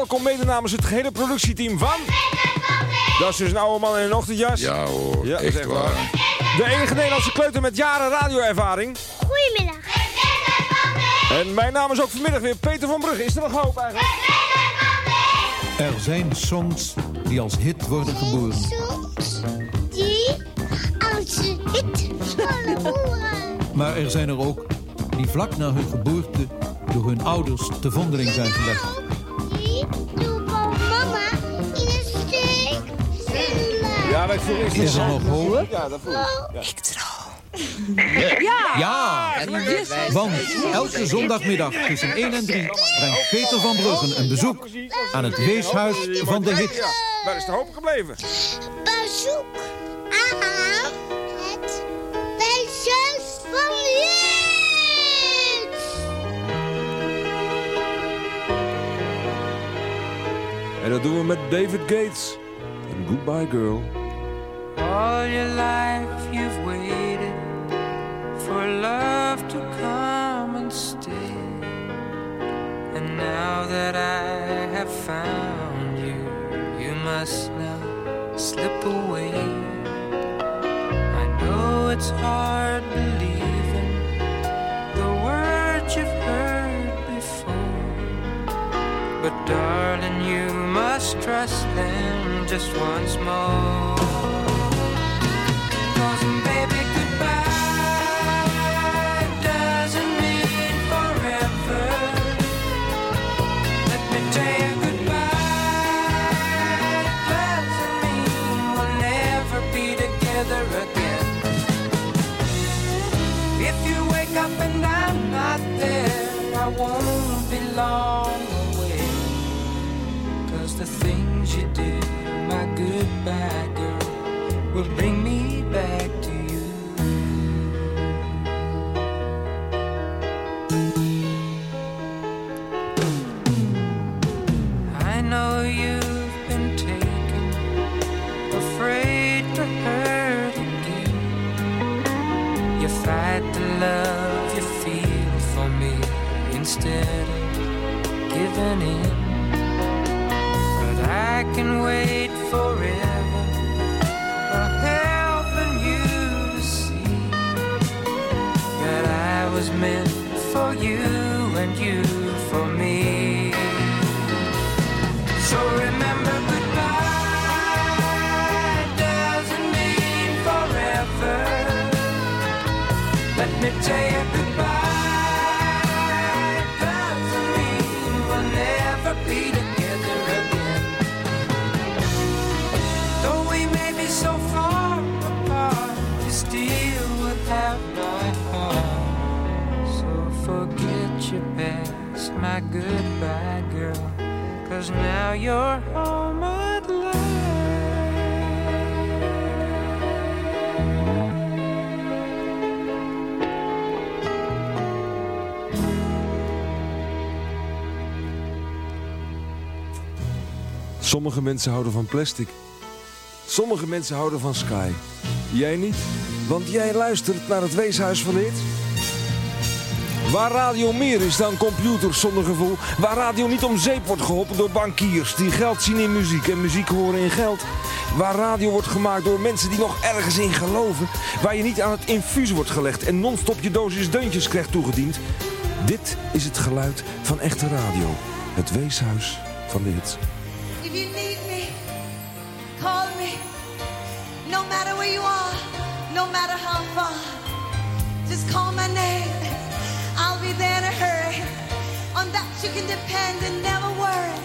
welkom mede namens het gehele productieteam van... Dat is dus een oude man in een ochtendjas. Ja hoor, ja, echt waar. De enige Nederlandse kleuter met jaren radioervaring. Goedemiddag. En mijn naam is ook vanmiddag weer Peter van Brugge. Is er nog hoop eigenlijk? Er zijn songs die als hit worden geboren. Songs die als hit worden geboren. Maar er zijn er ook die vlak na hun geboorte door hun ouders te vondeling zijn gelegd. Die door mama in een steek zullen. Ja, dat voel ik. Is er nog hoop? Ja, dat voel ik. Ja. Ja! Want elke zondagmiddag tussen 1 en 3 brengt Peter van Bruggen een bezoek aan het weeshuis van de hit. Ja, waar is de hoop gebleven? Bezoek aan het weeshuis van de hit. En dat doen we met David Gates. En Goodbye Girl. All your life you've waited for love to come and stay. And now that I have found you, you must now slip away. I know it's hard believing the words you've heard before, but darling, you must trust them just once more. Baby, goodbye doesn't mean forever. Let me tell you, goodbye doesn't mean we'll never be together again. If you wake up and I'm not there, I won't be long away. 'Cause the things you do, my goodbye girl, will bring me back to you. I know you've been taken, afraid to hurt again. You fight the love you feel for me instead of giving in. But I can wait forever, helping you to see that I was meant for you and you for me. So remember, goodbye doesn't mean forever. Let me tell you, goodbye doesn't mean we'll never be together again. Though we may be so far apart, you still would have my heart. So forget your past, my goodbye girl, 'cause now you're home at last. Sommige mensen houden van plastic. Sommige mensen houden van Sky. Jij niet, want jij luistert naar het weeshuis van de hit. Waar radio meer is dan computers zonder gevoel. Waar radio niet om zeep wordt geholpen door bankiers die geld zien in muziek en muziek horen in geld. Waar radio wordt gemaakt door mensen die nog ergens in geloven. Waar je niet aan het infuus wordt gelegd en non-stop je dosis deuntjes krijgt toegediend. Dit is het geluid van echte radio. Het weeshuis van de hit. If you need me, call me. No matter where you are, no matter how far, just call my name. I'll be there in a hurry. On that you can depend and never worry.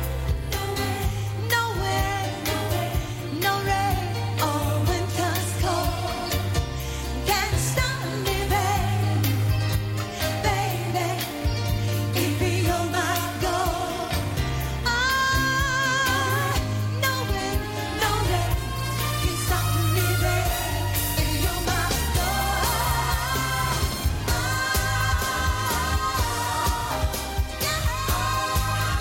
No wind, no rain, or winter's cold can stop me, baby. Baby, if you're my goal. No wind, no rain can stop me, baby. If you're my goal.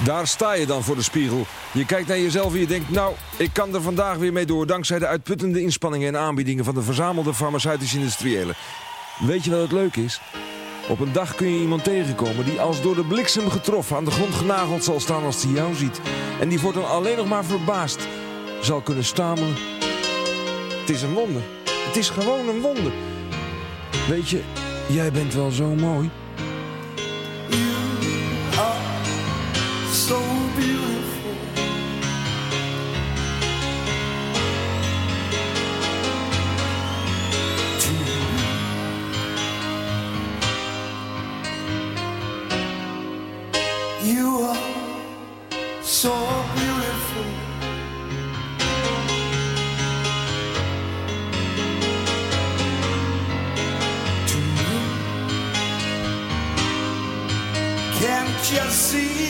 Daar sta je dan voor de spiegel. Je kijkt naar jezelf en je denkt, nou, ik kan er vandaag weer mee door, dankzij de uitputtende inspanningen en aanbiedingen van de verzamelde farmaceutische industriëlen. Weet je wat het leuk is? Op een dag kun je iemand tegenkomen die als door de bliksem getroffen aan de grond genageld zal staan als hij jou ziet. En die voortaan alleen nog maar verbaasd zal kunnen stamelen. Het is een wonder. Het is gewoon een wonder. Weet je, jij bent wel zo mooi. So beautiful, to me. You are so beautiful, to me. Can't you see?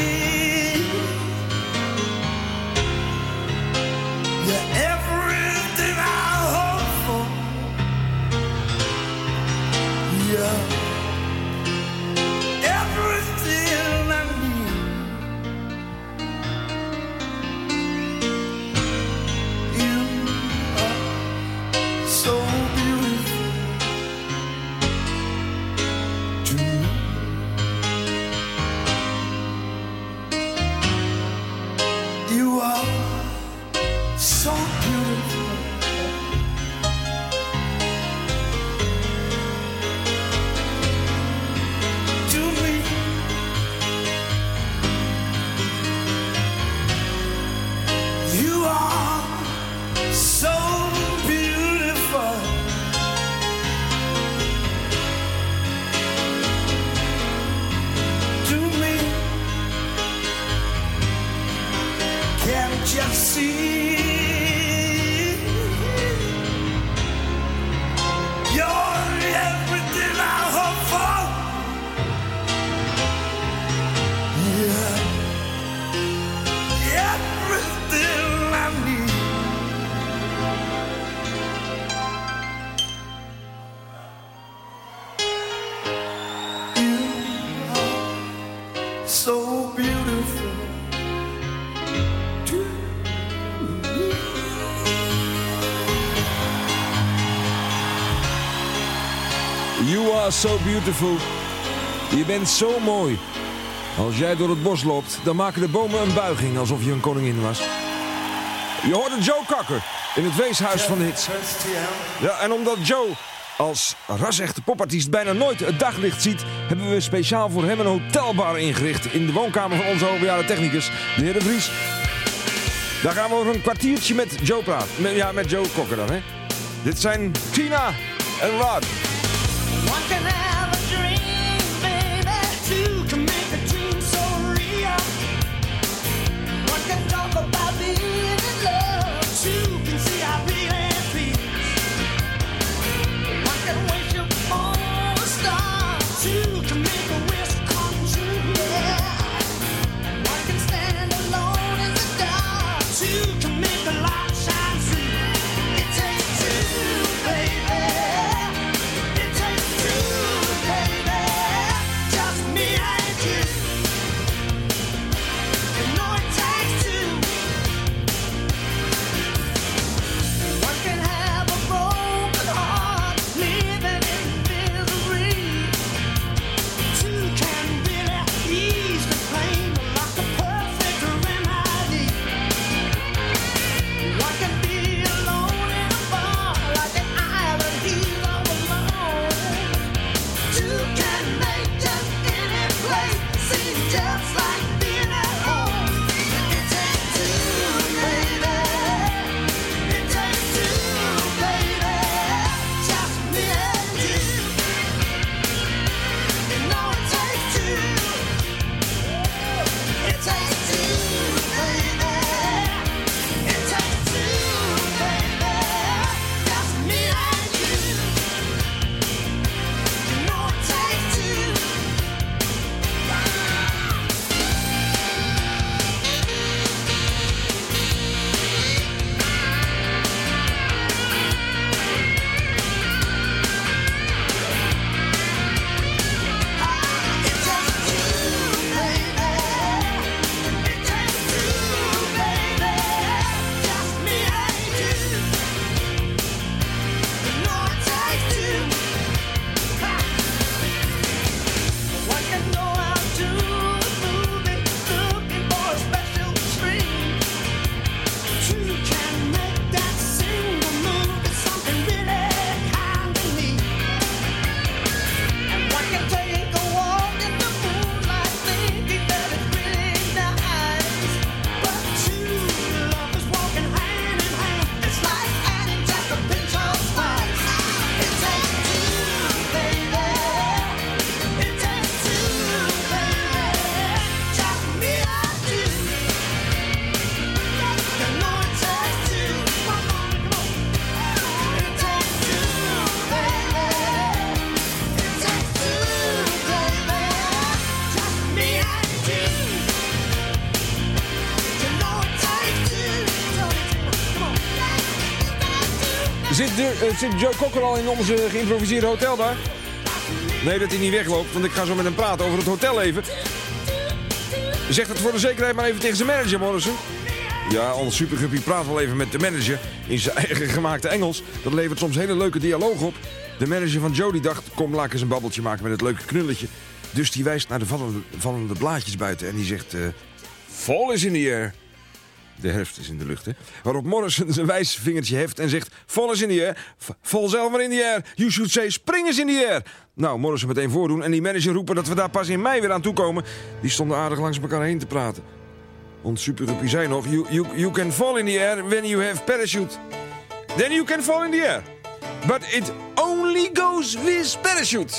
Just see you're everything I hope for. Yeah, everything I need. You are so beautiful. You are so beautiful. Je bent zo mooi. Als jij door het bos loopt, dan maken de bomen een buiging alsof je een koningin was. Je hoorde Joe Cocker in het weeshuis van de hits. Ja, en omdat Joe als ras-echte popartiest bijna nooit het daglicht ziet, hebben we speciaal voor hem een hotelbar ingericht in de woonkamer van onze hoogbejaarde technicus, de heer De Vries. Daar gaan we over een kwartiertje met Joe praten. Ja, met Joe Cocker dan, hè. Dit zijn Tina en Rod. One can have a dream, baby. Two can make a dream so real. One can talk about being in love. Two can see how really feels. One can wish upon a star. Two can make a wish come true, yeah. And one can stand alone in the dark. Two can make the light shine through. It takes two, baby. It takes two. Zit Joe Cocker al in onze geïmproviseerde hotel daar? Nee, dat hij niet wegloopt, want ik ga zo met hem praten over het hotel even. Zeg het voor de zekerheid maar even tegen zijn manager, Morrison. Ja, ons superguppie praat wel even met de manager in zijn eigen gemaakte Engels. Dat levert soms hele leuke dialoog op. De manager van Joe die dacht, kom, laat ik eens een babbeltje maken met het leuke knulletje. Dus die wijst naar de vallende blaadjes buiten en die zegt... Fall is in the air. De herfst is in de lucht, hè. Waarop Morrison zijn wijsvingertje heft en zegt... Fall is in the air. Fall zelf maar in the air. You should say spring is in the air. Nou, Morrison meteen voordoen en die manager roepen dat we daar pas in mei weer aan toekomen. Die stonden aardig langs elkaar heen te praten. Ons superguppie zei nog... You can fall in the air when you have parachute. Then you can fall in the air. But it only goes with parachute.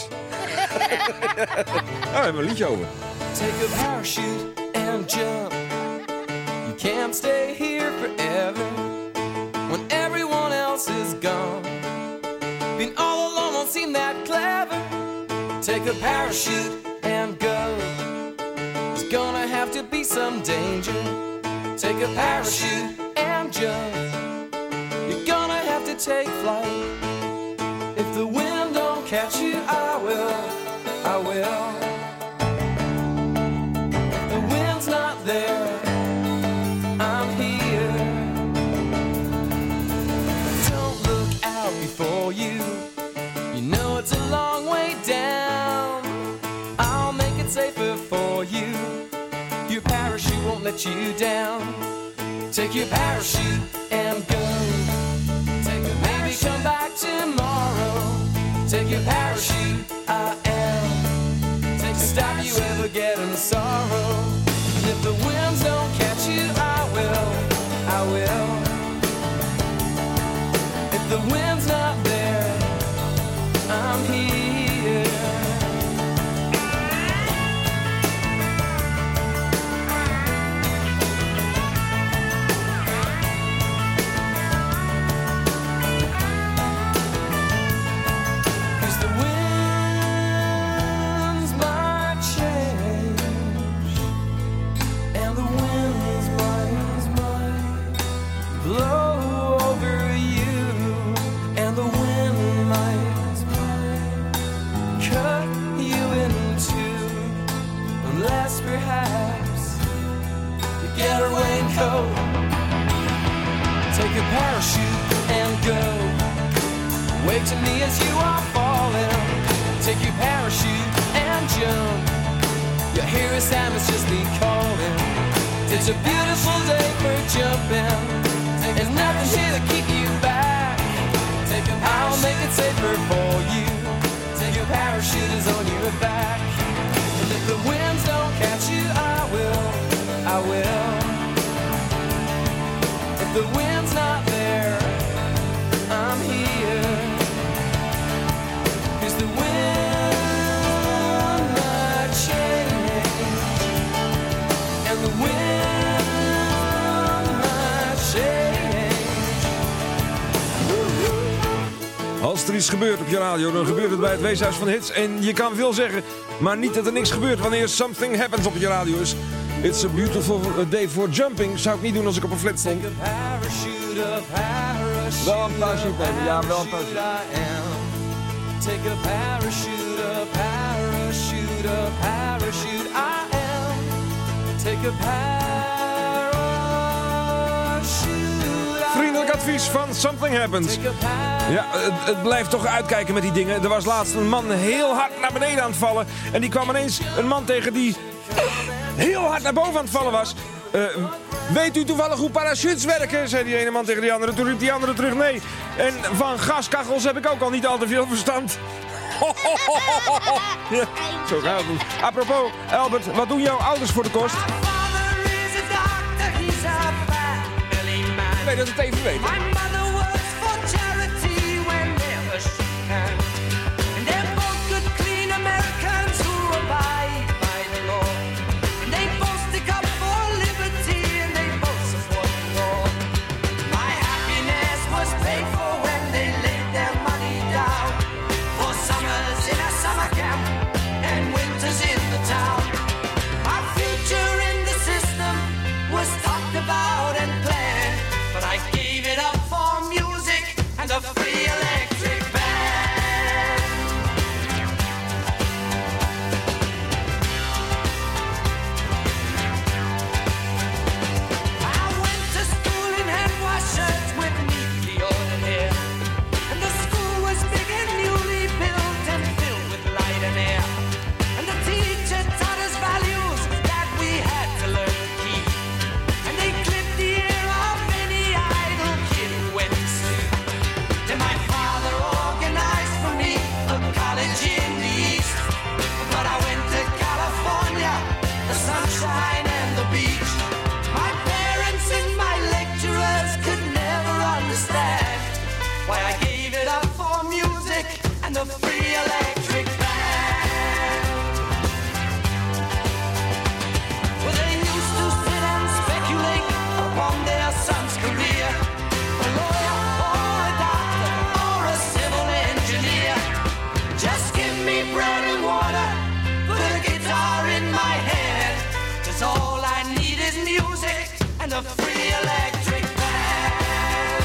Daar hebben we een liedje over. Take a parachute and jump. You can't stay here forever when everyone else is gone. Being all alone won't seem that clever. Take a parachute and go. There's gonna have to be some danger. Take a parachute and jump. You're gonna have to take flight. If the wind don't catch you, I will. If the wind's not there, I'm here. Don't look out before you. You know it's a long way down. I'll make it safer for you. Your parachute won't let you down. Take your parachute and go. Maybe come back tomorrow. Take your parachute, I am. To stop you ever getting sorrow. And if the winds don't catch you, I will. If the wind's not there, I'm here. Take a parachute and go. Wave to me as you are falling. Take your parachute and jump. Your hero Sam is just me calling. It's a beautiful day for jumping. There's nothing here to keep you back. I'll make it safer for you. Your parachute is on your back. And if the winds don't catch you, I will. If the wind's not there, I'm here. 'Cause the wind might change, and the wind might change. Als er iets gebeurt op je radio, dan gebeurt het bij het Weeshuis van Hits. En je kan veel zeggen, maar niet dat er niks gebeurt wanneer something happens op je radio is. It's a beautiful day for jumping. Zou ik niet doen als ik op een flat stond. Wel een parachute nemen, ja, wel een parachute. Take a parachute, a parachute, a parachute, I am. Take a parachute. Vriendelijk advies van Something Happens. Ja, het blijft toch uitkijken met die dingen. Er was laatst een man heel hard naar beneden aan het vallen. En die kwam ineens een man tegen die heel hard naar boven aan het vallen was. Weet u toevallig hoe parachutes werken? Zei die ene man tegen die andere. Toen riep die andere terug nee. En van gaskachels heb ik ook al niet al te veel verstand. Ja, zo gaat het. Apropos, Albert, wat doen jouw ouders voor de kost? Nee, dat is het even weten. About and planned, but I gave it up for and a free electric band.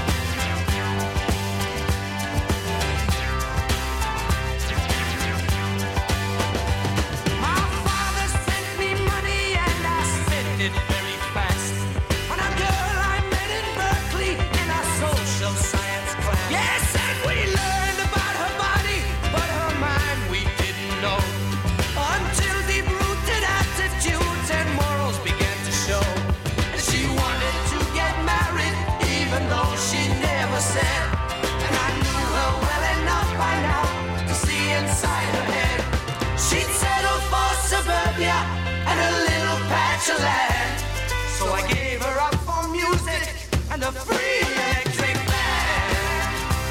My father sent me money and I spent it very fast on a girl I met in Berkeley in a social science class. Yes, and we learned about her body, but her mind we didn't know until deep-rooted attitudes and morals began to show. And she wanted to get married, even though she never said. And I knew her well enough by now to see inside her head. She'd settle for suburbia and a little patch of land. So I gave her up for music and a free electric band.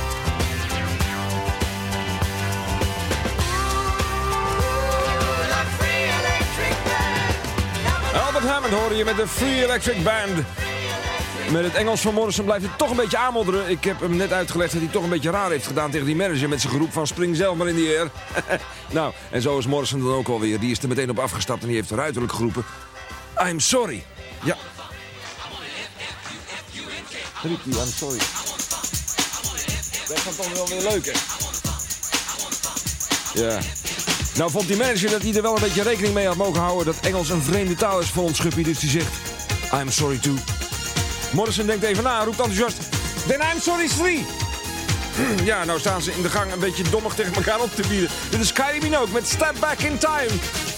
Ooh, the free electric band. Albert Hammond hoorde je met de Free Electric Band. Met het Engels van Morrison blijft het toch een beetje aanmodderen. Ik heb hem net uitgelegd dat hij toch een beetje raar heeft gedaan tegen die manager met zijn geroep van spring zelf maar in die air. Nou, en zo is Morrison dan ook alweer. Die is er meteen op afgestapt en die heeft ruiterlijk geroepen: I'm sorry. Ja. Riep hij, I'm sorry. Dat gaat toch wel weer leuk, hè? Ja. Nou vond die manager dat hij er wel een beetje rekening mee had mogen houden dat Engels een vreemde taal is voor ons schuppie. Dus die zegt: I'm sorry too. Morrison denkt even na, roept enthousiast: Then I'm sorry 3. Ja, nou staan ze in de gang een beetje dommig tegen elkaar op te bieden. Dit is Kylie Minogue met Step Back in Time.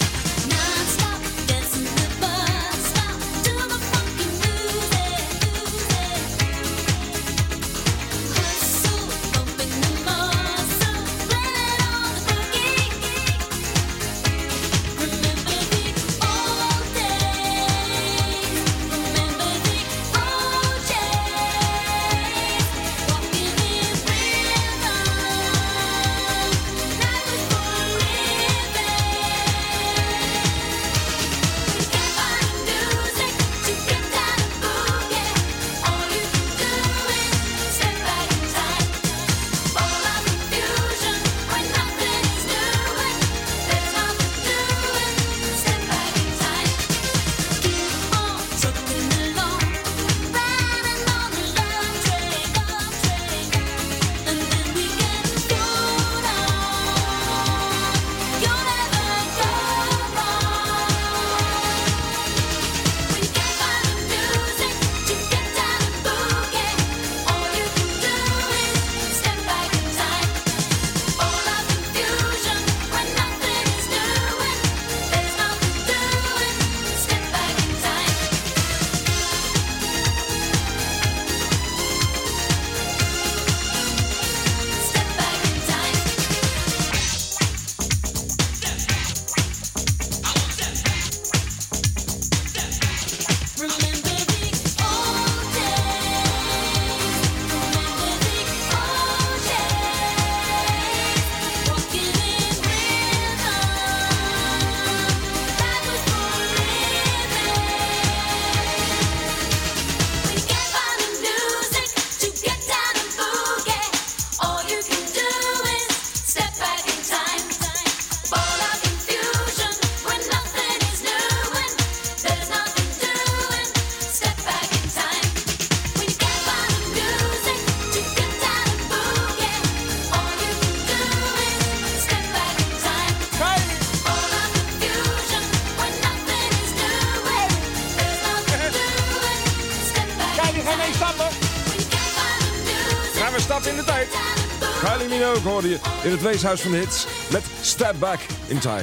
Gaan we stappen in de tijd. Kylie Minogue hoorde je in het Weeshuis van de Hits met Step Back in Time.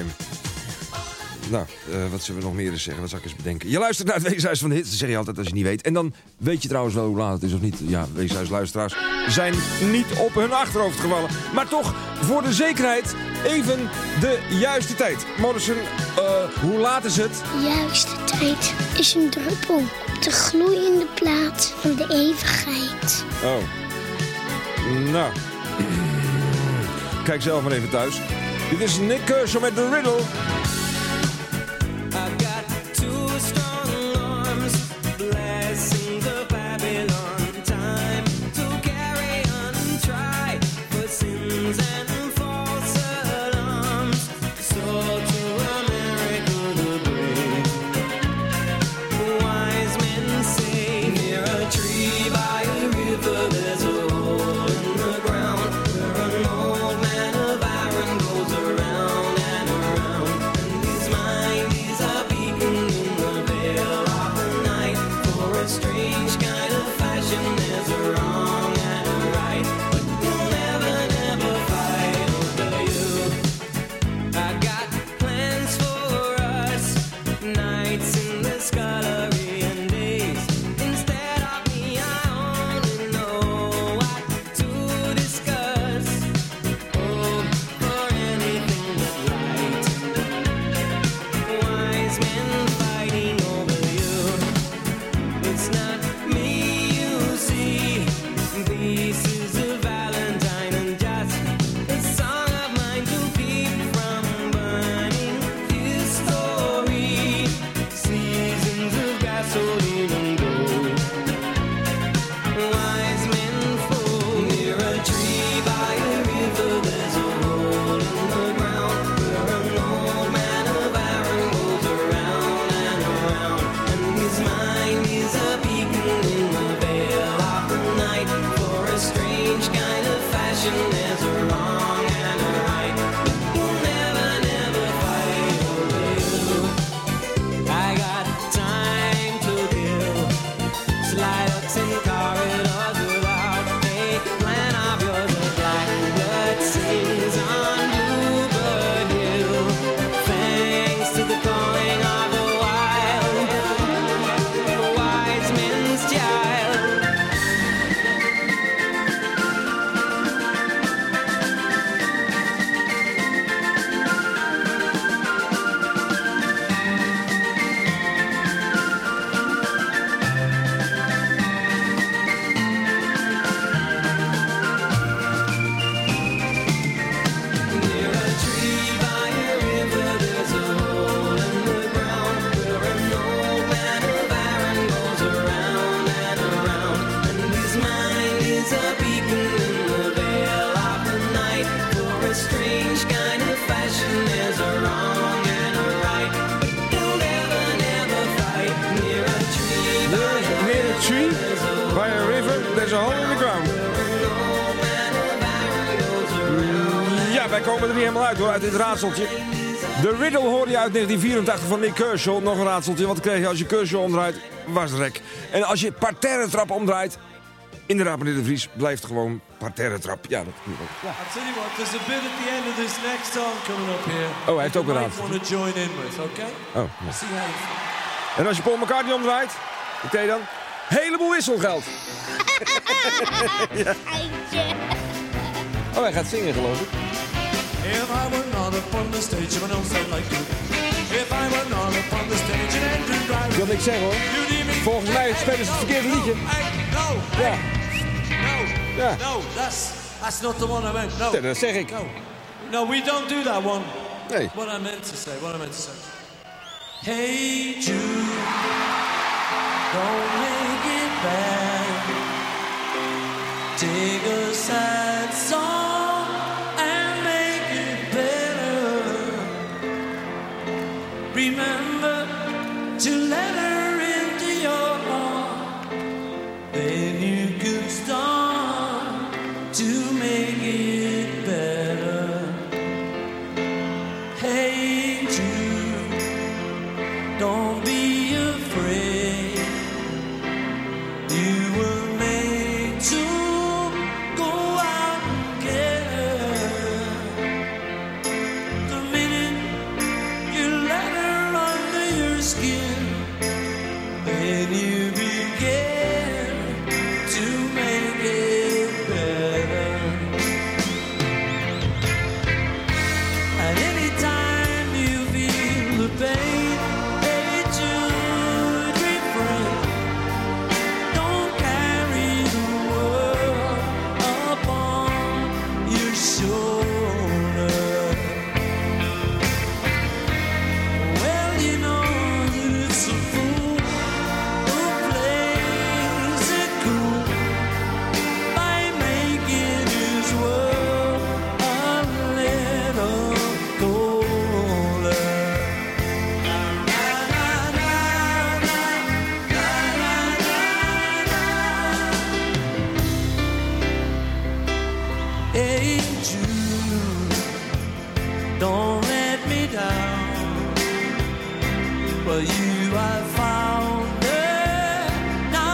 Nou, wat zullen we nog meer eens zeggen? Wat zal ik eens bedenken? Je luistert naar het Weeshuis van de Hits. Dat zeg je altijd als je niet weet. En dan weet je trouwens wel hoe laat het is of niet. Ja, Weeshuisluisteraars zijn niet op hun achterhoofd gevallen. Maar toch, voor de zekerheid, even de juiste tijd. Morrison, hoe laat is het? De juiste tijd is een druppel op de gloeiende plaat van de eeuwigheid. Oh. Nou. Kijk zelf maar even thuis. Dit is Nick Kershaw met The Riddle. I've got two strong arms, blessings of Babylon. Time to carry on, try for sins and false alarms. So to America the brave, wise men a strange kind of fashion. There's a wrong and a right, but we'll never, never fight over you. I got plans for us, nights in the scullery and days. Instead of me, I only know what to discuss. Oh, for anything but right. Wise men fighting over you. It's not me you see. This is a valentine and just a song of mine to keep from burning his story. Seasons of gasoline and gold. Wise men fall near a tree by a river. There's a hole in the ground where an old man of iron goes around and around, and his mind is a beacon in the veil of the night. For a strange kind of fashion, there's a wrong and a right, but we'll never, never fight over you. I got time to kill. Slide ups in corridors without a plan of yours. A blackbird sings on Bluebird Hill, thanks to the calling of a wild, wise men's child. Near a tree by a river, there's a hole in the ground where an old man of iron goes around and around, and his mind is a beacon in the veil of the night. For a strange kind of fashion, there's a wrong and a right, but they'll never, never fight. Near a tree by a Near a tree, by a river, there's a hole in the ground. Ja, wij komen er niet helemaal uit hoor, uit dit raadseltje. De Riddle hoorde je uit 1984 van Nick Kershaw. Nog een raadseltje, wat kreeg je als je Kershaw omdraait? Was rek. En als je parterre trap omdraait, inderdaad meneer De Vries, blijft gewoon parterre trap. Ja, dat moet ook. I'll tell you what, there's a bit at the end of this next song coming up here. Oh, hij heeft ook een raadseltje. want to join in with, okay? Oh, ja. See how you feel. En als je Paul McCartney omdraait, wat deed je dan? Heleboel wisselgeld. Ja. Oh, hij gaat zingen geloof ik. If I were not upon the stage, I don't sound like you. If I were not upon the stage and Andrew Driver. Ik wil niks zeggen hoor. Volgens mij spelen ze het verkeerde liedje. Ja. Ja. No, that's not the one I meant. No. Ja, dat zeg ik. No, we don't do that one. Nee. What I meant to say. Hey Jude, don't make it bad. Take a sad song and make it better. Remember to let her into your heart. Then you can start to make it better. Hey Jude, don't be afraid. You were made to go out and get her. The minute you let her under your skin, then you begin to make it better. And anytime you feel the pain, hey Jude, refrain. Don't carry the world upon your shoulder. Well, you know that it's a fool who plays it cool by making his world a little colder. Hey Jude, don't let me down. But you have found her. Now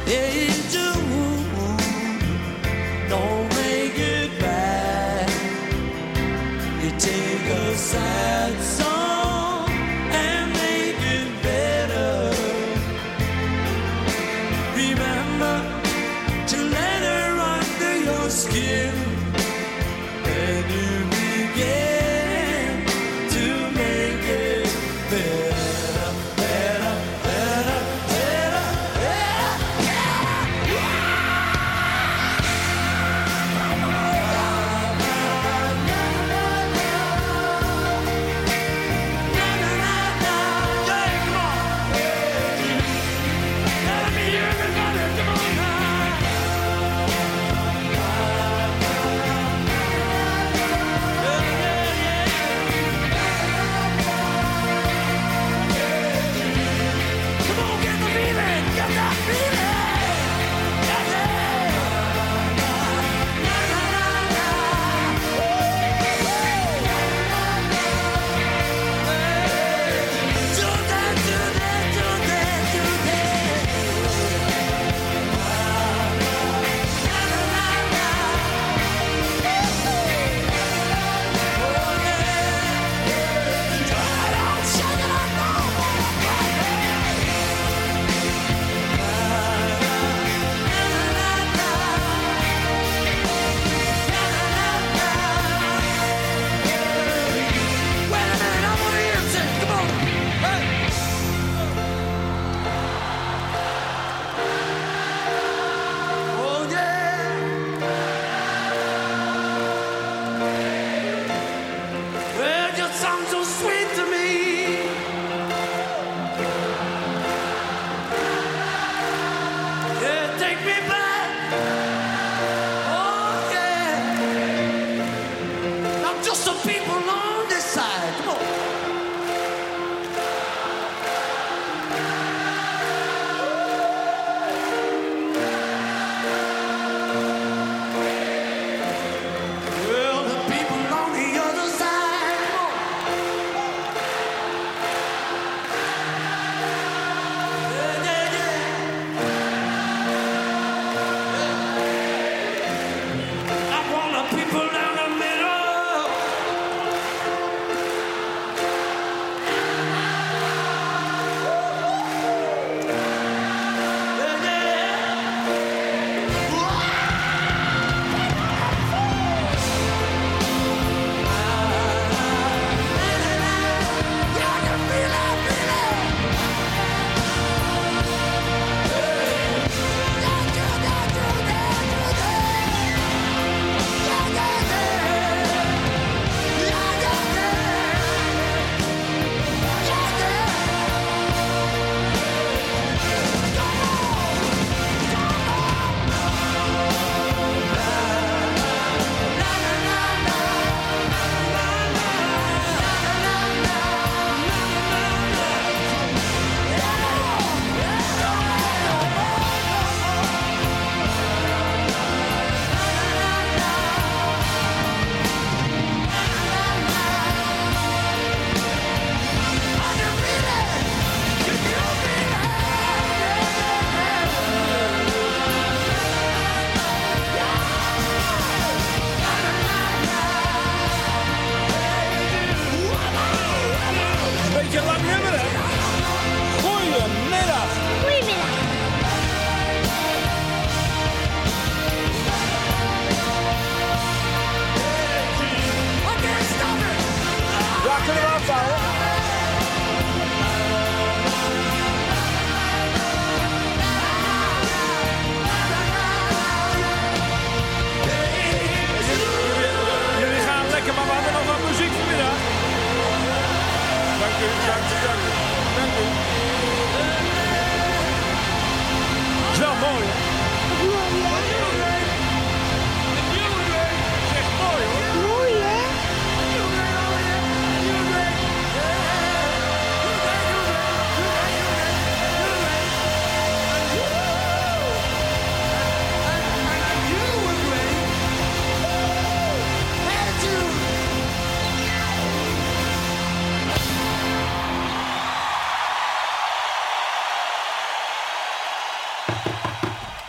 Hey, June, don't make it bad. You take a sad song and make it better. Remember to let her under your skin, and you begin to make it better, better, better, better,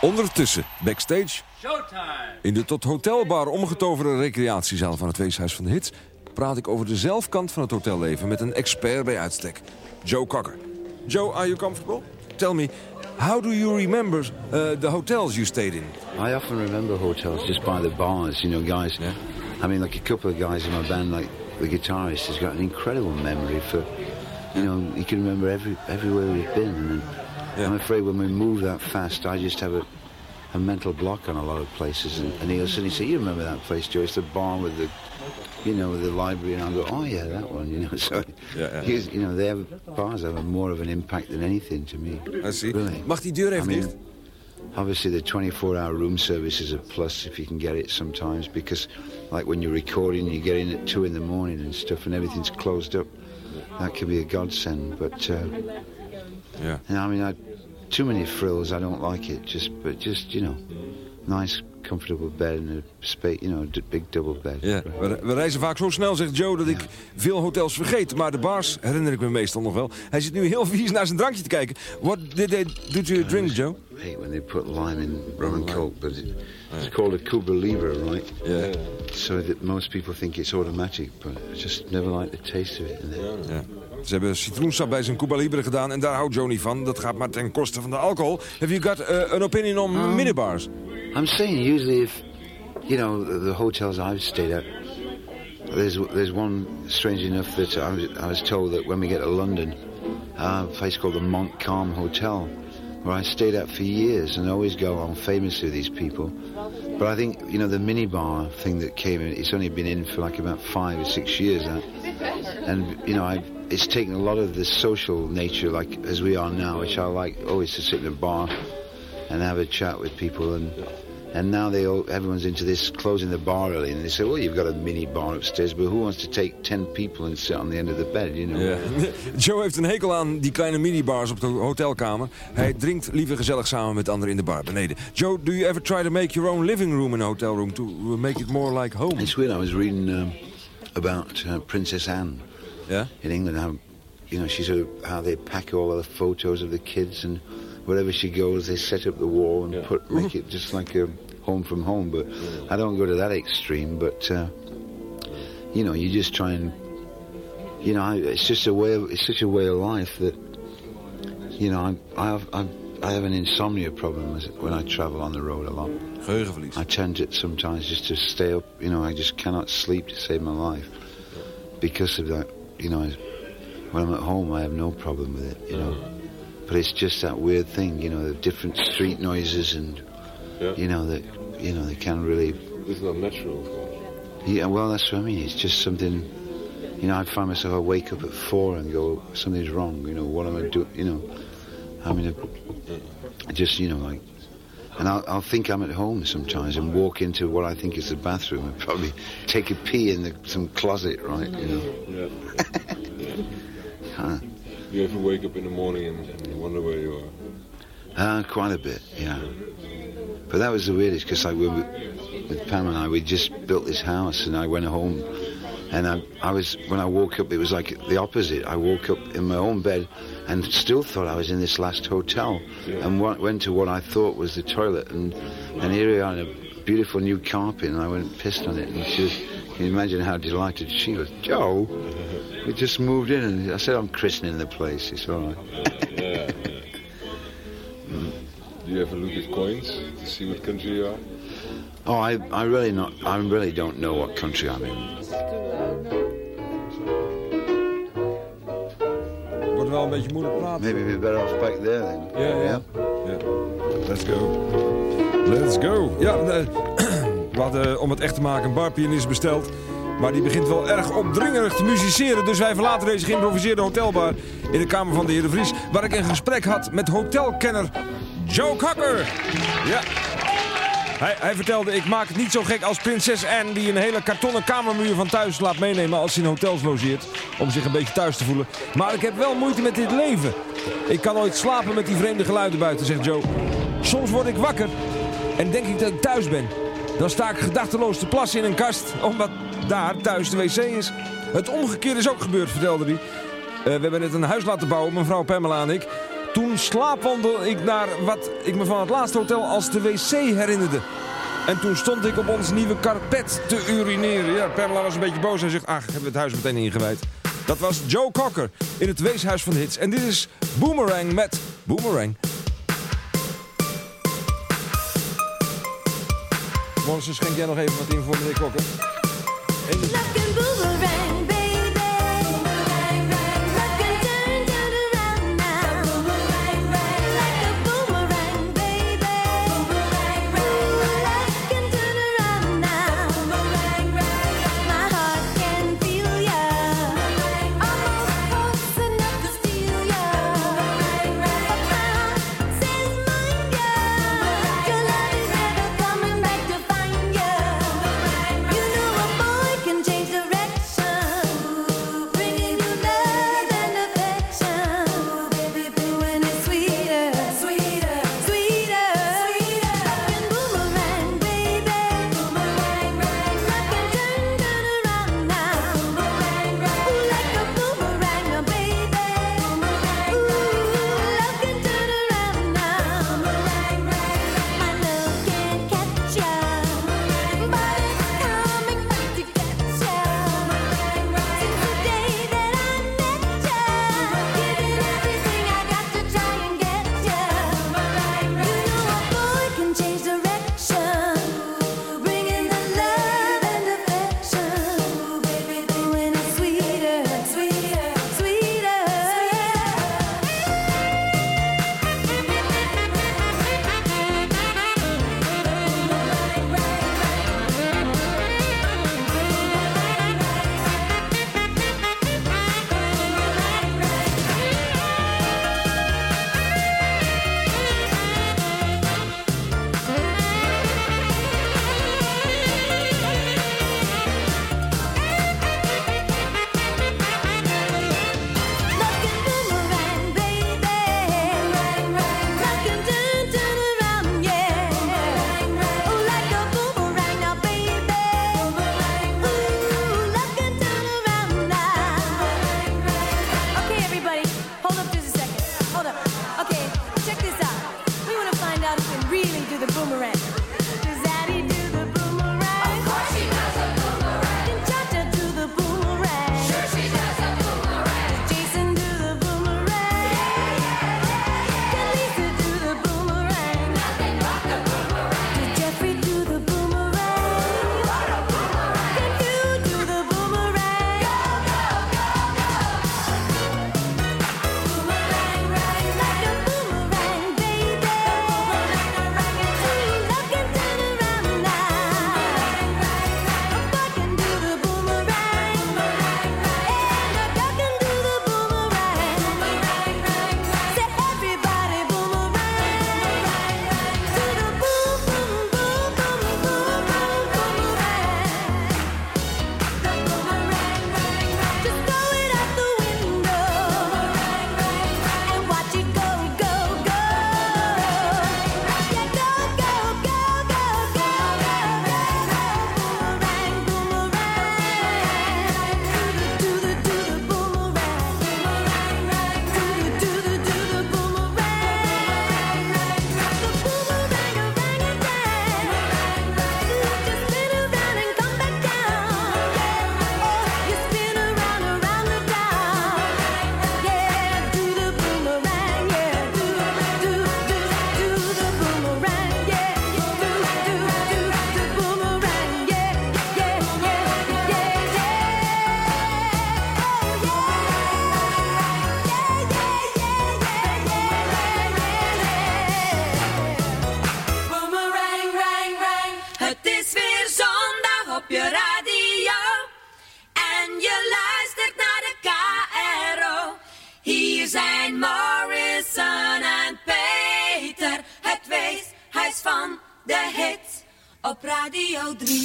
Ondertussen, backstage, in de tot hotelbar omgetoverde recreatiezaal van het Weeshuis van de Hits, praat ik over de zelfkant van het hotelleven met een expert bij uitstek, Joe Cocker. Joe, are you comfortable? Tell me, how do you remember the hotels you stayed in? I often remember hotels just by the bars, you know, guys. Yeah. I mean, like a couple of guys in my band, like the guitarist, has got an incredible memory for, you know, he can remember everywhere we've been. And I'm afraid when we move that fast, I just have a mental block on a lot of places. And he'll suddenly say, "You remember that place, Joe? It's the bar with the, you know, the library." And I'll go, "Oh yeah, that one." You know, so you know, they have bars have more of an impact than anything to me. I see. Really. Mag die deur even dicht? Obviously, the 24-hour room service is a plus if you can get it sometimes, because, like when you're recording, you get in at 2 in the morning and stuff, and everything's closed up. That could be a godsend, but and I mean, too many frills. I don't like it. But you know, nice, comfortable bed and a space, you know, a big double bed. Ja, we reizen vaak zo snel, zegt Joe, dat ik veel hotels vergeet. Maar de bars herinner ik me meestal nog wel. Hij zit nu heel vies naar zijn drankje te kijken. What did they do to your drink, Joe? I hate when they put lime in rum and coke, but it's called a Cuba Libre, right? Yeah. So that most people think it's automatic, but I just never like the taste of it. Ja. Ze hebben citroensap bij zijn Cuba Libre gedaan en daar houdt Joe niet van. Dat gaat maar ten koste van de alcohol. Have you got an opinion on minibars? I'm saying usually if, you know, the hotels I've stayed at, there's one, strange enough, that I was told that when we get to London, a place called the Montcalm Hotel, where I stayed at for years and always go on famously with these people. But I think, you know, the minibar thing that came in, it's only been in for like about 5 or 6 years now. And, you know, it's taken a lot of the social nature, like as we are now, which I like always to sit in a bar and have a chat with people. And now everyone's into this, closing the bar early, and they say, well, you've got a mini bar upstairs, but who wants to take 10 people and sit on the end of the bed, you know? Yeah. Joe heeft een hekel aan die kleine minibars op de hotelkamer. Hij drinkt liever gezellig samen met anderen in de bar beneden. Joe, do you ever try to make your own living room in a hotel room to make it more like home? It's weird. I was reading about Princess Anne in England, how, you know, how they pack all the photos of the kids, and wherever she goes, they set up the wall and make it just like a home from home. But I don't go to that extreme. But you know, you just try and, you know, it's such a way of life that, you know, I have an insomnia problem when I travel on the road a lot. Geheugenverlies. I tend to sometimes just to stay up. You know, I just cannot sleep to save my life because of that. You know, when I'm at home, I have no problem with it. You know. But it's just that weird thing, you know, the different street noises and, you know, that, you know, they can really... It's not natural, of course. Yeah, well, that's what I mean. It's just something, you know, I find myself, I wake up at 4 and go, something's wrong, you know, what am I doing, you know. I mean, just, you know, like... And I'll think I'm at home sometimes and walk into what I think is the bathroom and probably take a pee in some closet, right, you know. Yeah. You ever wake up in the morning and wonder where you are? Quite a bit, yeah. But that was the weirdest, because like with Pam and I, we just built this house, and I went home, and when I woke up, it was like the opposite. I woke up in my own bed and still thought I was in this last hotel, and went to what I thought was the toilet, and here we are in a beautiful new carpet, and I went and pissed on it, and she was, can you imagine how delighted she was? Joe, we just moved in, and I said, I'm christening the place, it's all right. Do you ever look at coins to see what country you are? Oh, I really don't know what country I'm in. Wordt wel een beetje moeilijk praten. Maybe we're better off back there then. Yeah. Let's go. Let's go. Ja, we hadden, om het echt te maken, een barpianist besteld. Maar die begint wel erg opdringerig te musiceren. Dus wij verlaten deze geïmproviseerde hotelbar in de kamer van de heer De Vries, waar ik een gesprek had met hotelkenner Joe Cocker. Ja. Hij vertelde, ik maak het niet zo gek als prinses Anne, die een hele kartonnen kamermuur van thuis laat meenemen als ze in hotels logeert, om zich een beetje thuis te voelen. Maar ik heb wel moeite met dit leven. Ik kan nooit slapen met die vreemde geluiden buiten, zegt Joe. Soms word ik wakker en denk ik dat ik thuis ben. Dan sta ik gedachteloos te plassen in een kast, omdat daar thuis de wc is. Het omgekeerde is ook gebeurd, vertelde hij. We hebben net een huis laten bouwen, mevrouw Pamela en ik. Toen slaapwandelde ik naar wat ik me van het laatste hotel als de wc herinnerde. En toen stond ik op ons nieuwe karpet te urineren. Ja, Pamela was een beetje boos en zegt, ach, hebben we het huis meteen ingewijd. Dat was Joe Cocker in het Weeshuis van de Hits. En dit is Boomerang met Boomerang. Morgen schenk jij nog even wat in voor meneer Cocker. op Radio 3.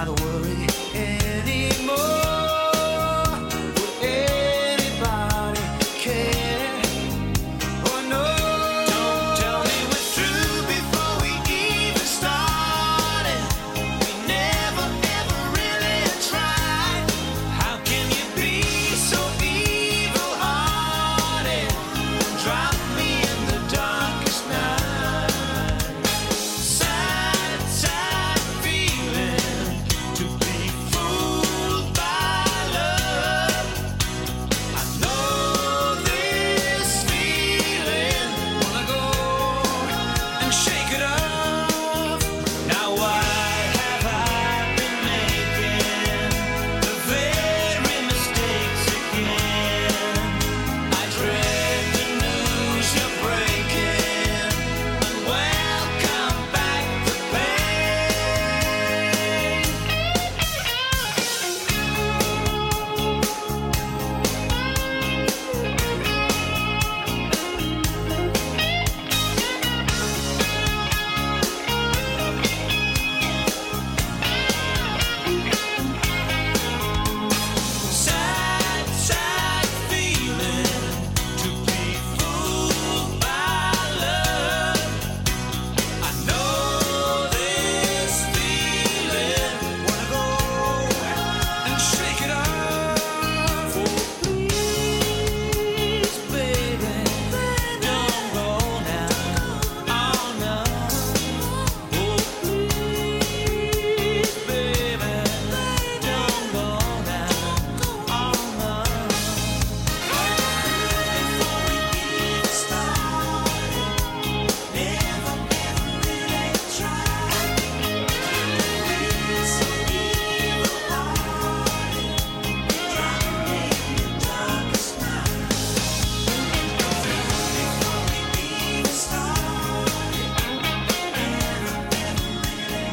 not worry anymore. Would anybody care? Oh no, don't tell me we're through before we even started. We never ever really tried. How can you be so evil-hearted? Drop me in the darkest night. Sad, sad feeling to be fooled by love. I know this feeling. Wanna go and shake it off. Now why have I been making the very mistakes again? I dread the news you're breaking, and welcome back the pain. Sad, sad feeling to be fooled by love. I know this feeling. Wanna go and shake it off. Oh, please, baby, don't go now. Oh no. Oh, please, baby, don't go now. Oh no. Before we even started, never really tried. We're so evil-hearted, drowning in the darkest night. Before we even started, never really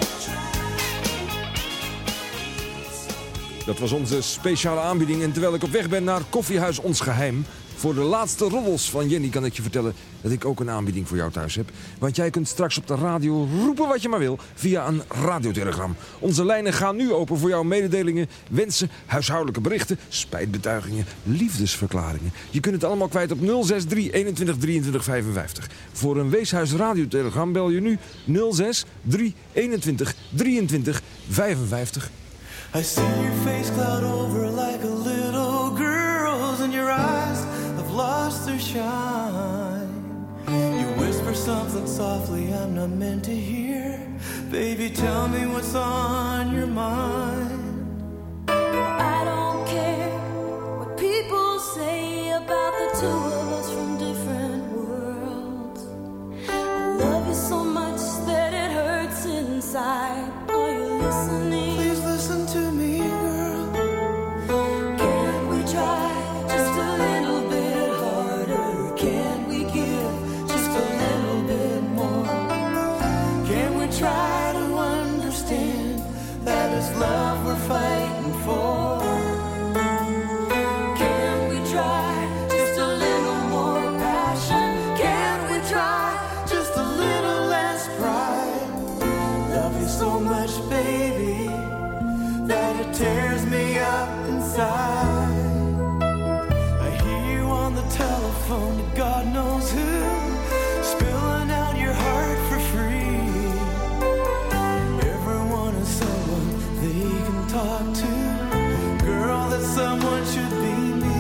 tried. Dat was onze speciale aanbieding. En terwijl ik op weg ben naar Koffiehuis Ons Geheim, voor de laatste roddels van Jenny, kan ik je vertellen dat ik ook een aanbieding voor jou thuis heb. Want jij kunt straks op de radio roepen wat je maar wil via een radiotelegram. Onze lijnen gaan nu open voor jouw mededelingen, wensen, huishoudelijke berichten, spijtbetuigingen, liefdesverklaringen. Je kunt het allemaal kwijt op 063 21 23 55. Voor een Weeshuis radiotelegram bel je nu 063 21 23 55. I see your face cloud over like a little girl's, and your eyes have lost their shine. You whisper something softly I'm not meant to hear. Baby, tell me what's on your mind. I don't care what people say about the two of us from different worlds. I love you so much that it hurts inside. Are you listening? Please listen to me, girl. Can we try just a little bit harder? Can we give just a little bit more? Can we try to understand that it's love we're fighting for? Can we try just a little more passion? Can we try just a little less pride? Love you so much, baby, that it tears me up inside. I hear you on the telephone to God knows who, spilling out your heart for free. Everyone is someone they can talk to. Girl, that someone should be me.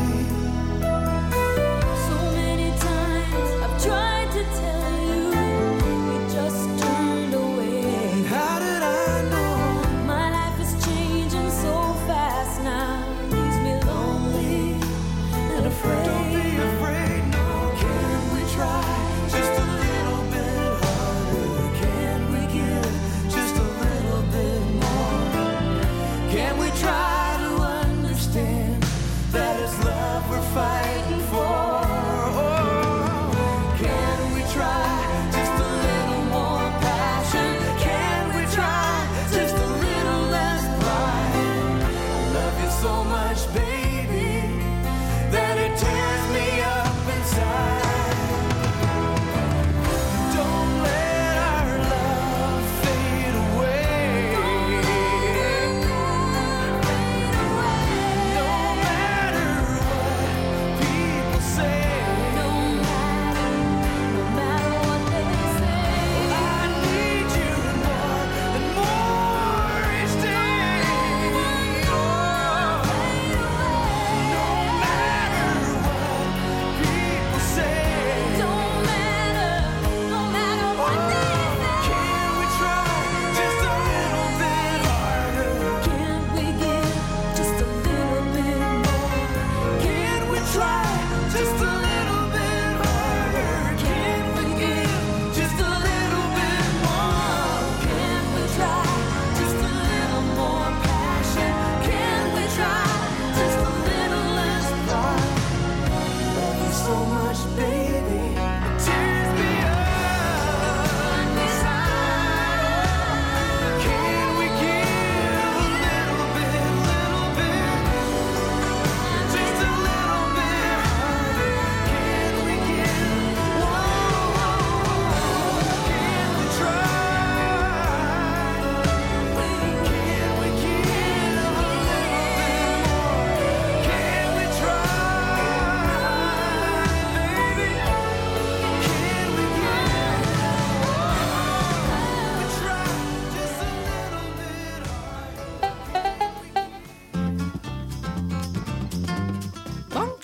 So many times I've tried to tell you, you just turned away. And how did I know? My life is changing so fast now. It leaves me lonely and afraid. Don't be afraid, no. Can we try just a little bit harder? Can we give just a little bit more? Can we try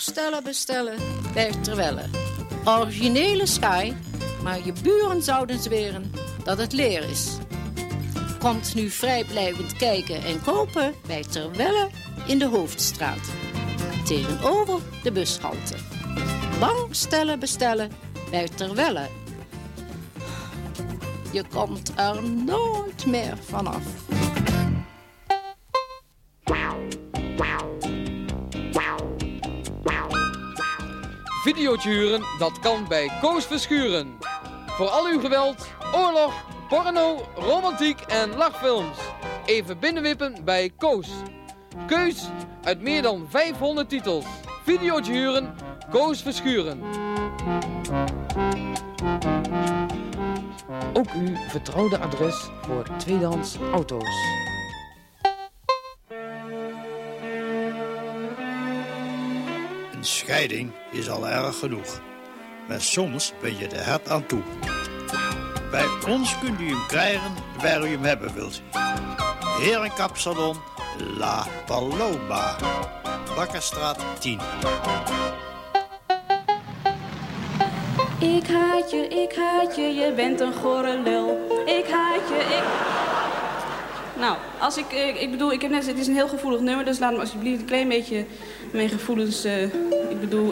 bestellen bij Terwelle. Originele Sky, maar je buren zouden zweren dat het leer is. Komt nu vrijblijvend kijken en kopen bij Terwelle in de Hoofdstraat. Tegenover de bushalte. Bestellen bij Terwelle. Je komt er nooit meer vanaf. Videootje huren, dat kan bij Koos Verschuren. Voor al uw geweld, oorlog, porno, romantiek en lachfilms. Even binnenwippen bij Koos. Keus uit meer dan 500 titels. Videootje huren, Koos Verschuren. Ook uw vertrouwde adres voor tweedehands auto's. Een scheiding is al erg genoeg. Maar soms ben je er hard aan toe. Bij ons kunt u hem krijgen waar u hem hebben wilt. Herenkapsalon La Paloma. Bakkerstraat 10. Ik haat je, je bent een gore lul. Ik haat je, Nou, als ik bedoel, ik heb net gezegd, het is een heel gevoelig nummer, dus laat me alsjeblieft een klein beetje mijn gevoelens, ik bedoel,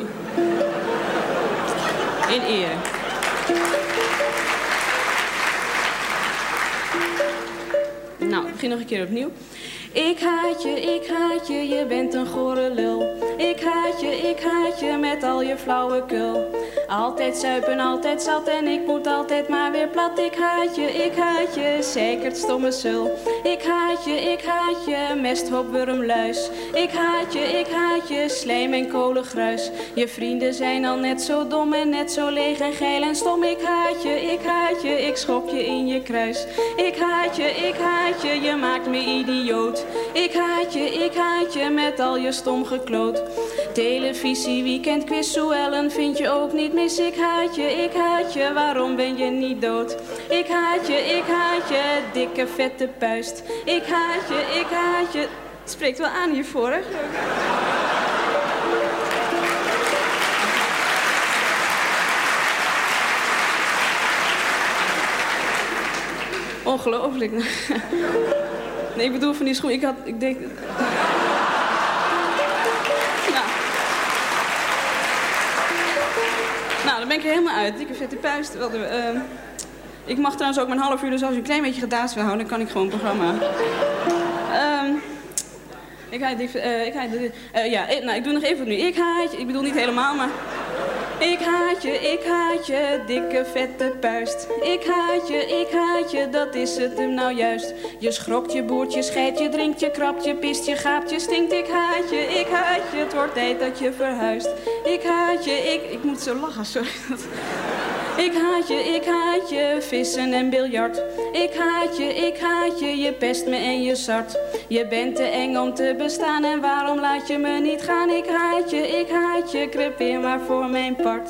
in ere. Nou, ik begin nog een keer opnieuw. Ik haat je, je bent een gore lul. Ik haat je met al je flauwekul. Altijd zuipen, altijd zat en ik moet altijd maar weer plat. Ik haat je, zeker stomme sul. Ik haat je, mesthoop wormluis. Ik haat je, slijm en kolengruis. Je vrienden zijn al net zo dom en net zo leeg en geil en stom. Ik haat je, ik schop je in je kruis. Ik haat je, je maakt me idioot. Ik haat je met al je stom gekloot. Televisie, weekend, quiz, Ellen vind je ook niet mis. Ik haat je, waarom ben je niet dood? Ik haat je, dikke vette puist. Ik haat je, het spreekt wel aan hiervoor, hè? Ongelooflijk. Nee, ik bedoel van die schoen. Ik denk... Nou, dan ben ik er helemaal uit. Dikke vette puist. Ik mag trouwens ook mijn half uur, dus als je een klein beetje gedaas wil houden, dan kan ik gewoon het programma. Ik doe nog even wat nu. Ik haat je. Ik bedoel niet helemaal, maar... Ik haat je, dikke vette puist. Ik haat je, dat is het hem nou juist. Je schrokt, je boert, je scheidt, je drinkt, je krabt, je pist, je gaapt, je stinkt. Ik haat je, het wordt tijd dat je verhuist. Ik haat je, ik moet zo lachen, sorry. Ik haat je, vissen en biljart. Ik haat je, je pest me en je zart. Je bent te eng om te bestaan en waarom laat je me niet gaan? Ik haat je, crepeer maar voor mijn part.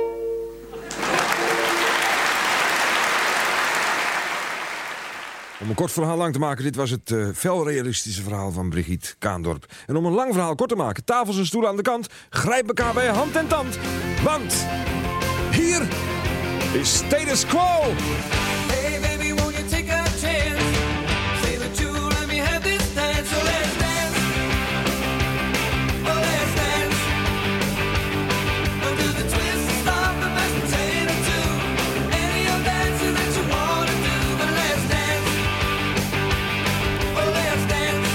Om een kort verhaal lang te maken, dit was het felrealistische verhaal van Brigitte Kaandorp. En om een lang verhaal kort te maken, tafels en stoelen aan de kant, grijp elkaar bij hand en tand. Want hier is Status Quo. Hey baby, won't you take a chance? Say that you let me have this dance. So let's dance. Oh, let's dance. We'll do the twist and stop the mashed potato too. Any of dances that you wanna do. But let's dance. Oh, let's dance.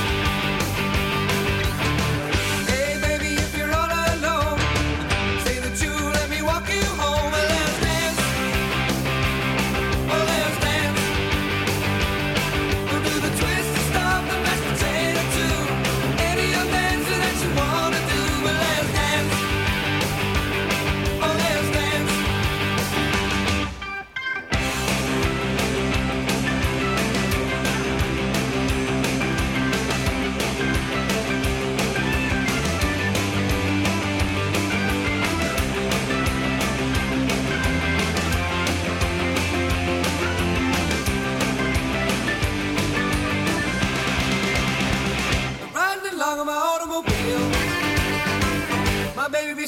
Hey baby, if you're all alone, say that you let me walk you home. And let's dance. Oh,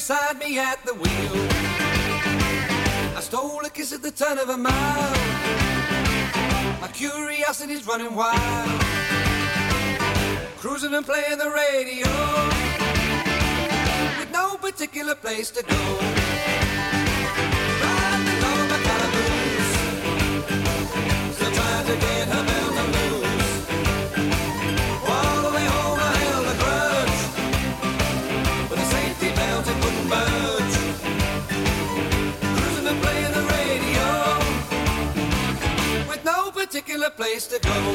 beside me at the wheel. I stole a kiss at the turn of a mile. My curiosity's running wild. Cruising and playing the radio with no particular place to go. Riding along my calaboose, still trying to get her mountain blues. All the way home I held a grudge, but the safety belt it wouldn't budge. Cruising and playing the radio with no particular place to go.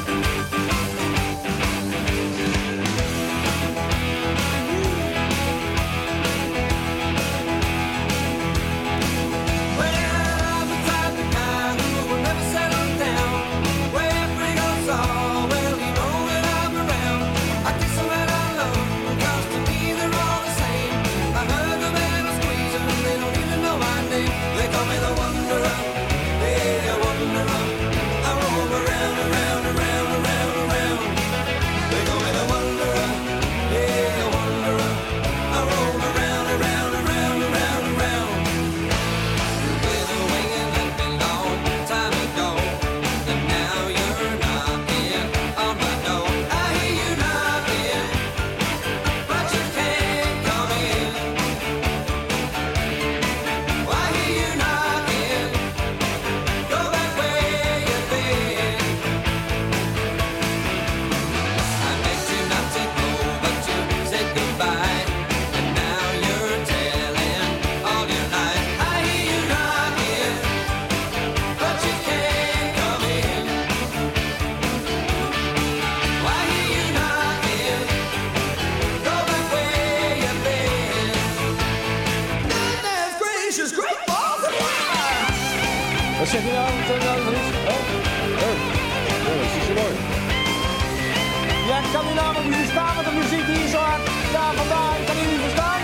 Wat zeg je nou? Dat is zo mooi. Ja, ik kan u namelijk niet verstaan met de muziek die hier zo hard. Ja, vandaar, ik kan u niet verstaan.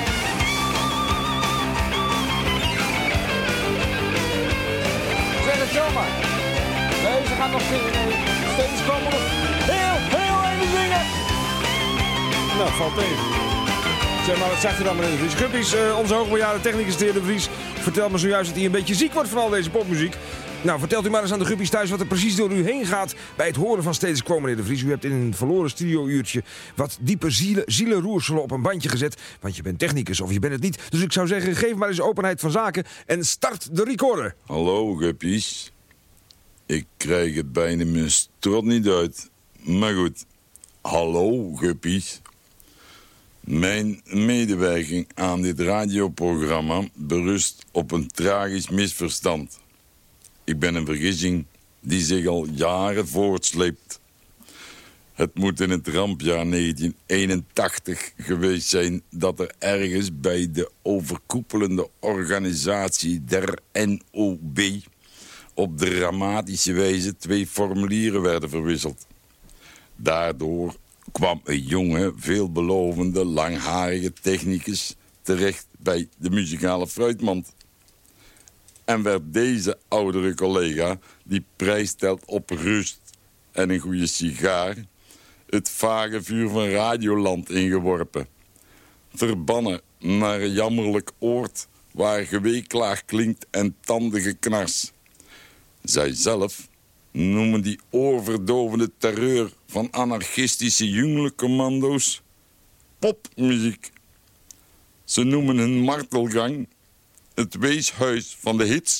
Zeg het zomaar. Nee, ze gaan nog zingen. Steeds komen nog heel even zingen. Nou, valt tegen. Zeg maar, wat zegt u dan, meneer De Vries? Guppies, onze hoogbejaarde technicus, de heer De Vries, vertelt me zojuist dat hij een beetje ziek wordt van al deze popmuziek. Nou, vertelt u maar eens aan de Guppies thuis wat er precies door u heen gaat bij het horen van Status Quo, meneer De Vries. U hebt in een verloren studiouurtje wat diepe zielenroerselen op een bandje gezet, want je bent technicus of je bent het niet. Dus ik zou zeggen, geef maar eens openheid van zaken en start de recorder. Hallo, Guppies. Ik krijg het bijna mijn strot niet uit. Maar goed, hallo, Guppies. Mijn medewerking aan dit radioprogramma berust op een tragisch misverstand. Ik ben een vergissing die zich al jaren voortsleept. Het moet in het rampjaar 1981 geweest zijn dat er ergens bij de overkoepelende organisatie der NOB op dramatische wijze 2 formulieren werden verwisseld. Daardoor kwam een jonge, veelbelovende, langharige technicus terecht bij de muzikale fruitmand. En werd deze oudere collega, die prijs stelt op rust en een goede sigaar, het vage vuur van Radioland ingeworpen. Verbannen naar een jammerlijk oord waar geweeklaag klinkt en tanden geknars. Zij zelf noemen die oorverdovende terreur van anarchistische junglecommando's popmuziek. Ze noemen hun martelgang het weeshuis van de hits.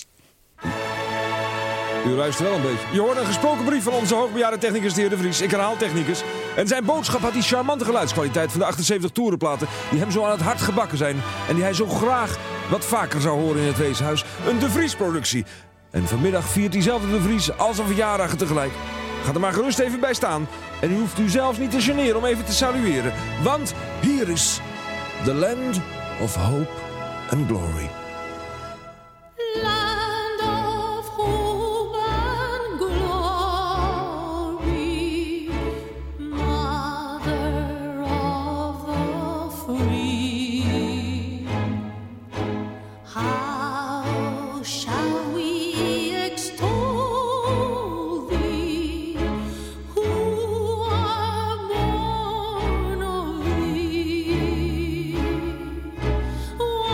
U luistert wel een beetje. Je hoort een gesproken brief van onze hoogbejaarde technicus, de heer De Vries. Ik herhaal technicus. En zijn boodschap had die charmante geluidskwaliteit van de 78 toerenplaten die hem zo aan het hart gebakken zijn en die hij zo graag wat vaker zou horen in het weeshuis. Een De Vries productie. En vanmiddag viert diezelfde De Vries als een verjaardag tegelijk. Ga er maar gerust even bij staan. En u hoeft u zelfs niet te generen om even te salueren. Want hier is The Land of Hope and Glory. Land of hope and glory, mother of the free. How shall we extol thee, who are born of thee?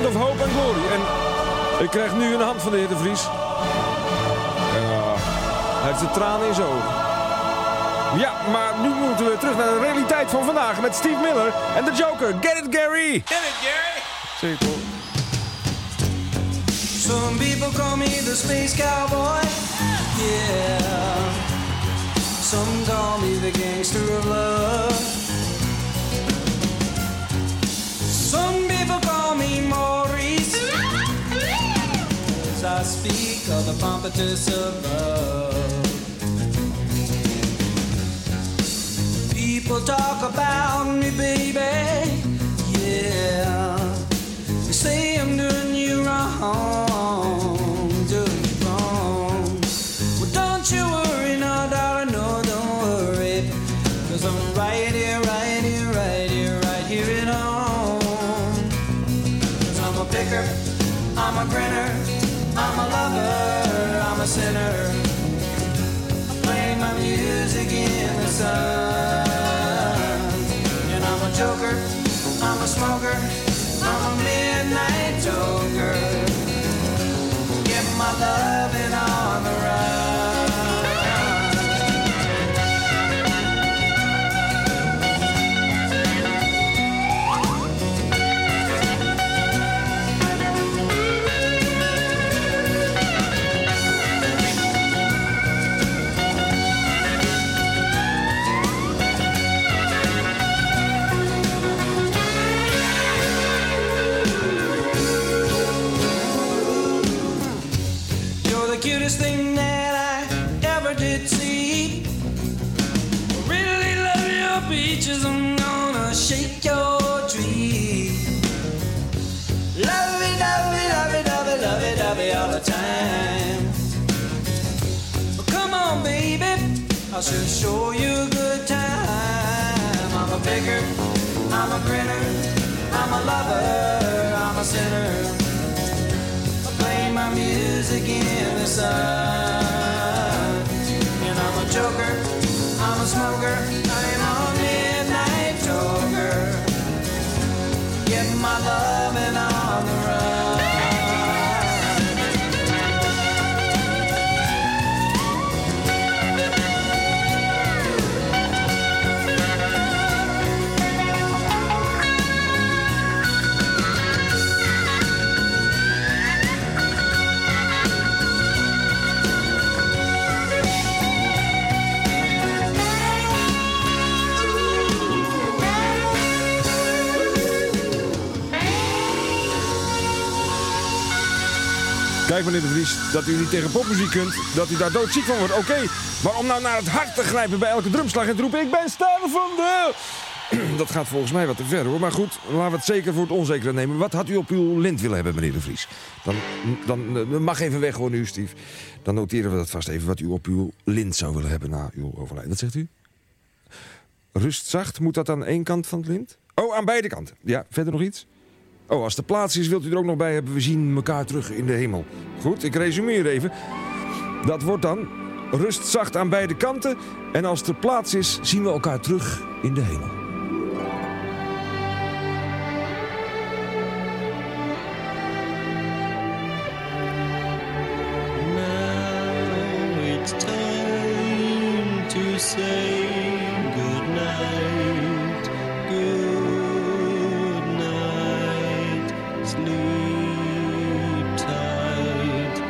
of Hope and Glory. En ik krijg nu een hand van de heer De Vries. Ja, hij heeft de tranen in zijn ogen. Ja, maar nu moeten we terug naar de realiteit van vandaag met Steve Miller en de Joker. Get it, Gary! Get it, Gary! Zeg het hoor. Some people call me the space cowboy. Yeah. Some call me the gangster of love. Some people call me Maurice. As I speak of the pompatus of love. People talk about me, baby. Yeah. They say I'm doing you wrong, doing you wrong. Well, don't you worry, no, darling, no, don't worry. 'Cause I'm right here, right here, right here, right here at home. 'Cause I'm a picker, I'm a grinner, I'm a lover, I'm a sinner. I play my music in the sun. And I'm a joker, I'm a smoker, I'm a midnight toker. Get my loving on the run. Cutest thing that I ever did see. Really love your peaches, I'm gonna shake your tree. Love it, love it, love it, love it, love it, love it all the time. Well, come on, baby, I should show you a good time. I'm a picker, I'm a grinner, I'm a lover, I'm a sinner. Play my music in the sun. And I'm a joker, I'm a smoker, I'm a midnight toker. Get my loving on the run. Kijk meneer De Vries, dat u niet tegen popmuziek kunt, dat u daar doodziek van wordt. Oké, maar om nou naar het hart te grijpen bij elke drumslag en te roepen, ik ben Stijn van de... Dat gaat volgens mij wat te ver hoor, maar goed, laten we het zeker voor het onzekere nemen. Wat had u op uw lint willen hebben meneer De Vries? Dan mag even weg hoor nu, Steve. Dan noteren we dat vast even, wat u op uw lint zou willen hebben na uw overlijden. Wat zegt u? Rustzacht, moet dat aan één kant van het lint? Oh, aan beide kanten. Ja, verder nog iets? Oh, als de plaats is, wilt u er ook nog bij hebben. We zien elkaar terug in de hemel. Goed, ik resumeer even. Dat wordt dan rustzacht aan beide kanten. En als er plaats is, zien we elkaar terug in de hemel. Now it's time to say goodnight. Good night. Sleep tight.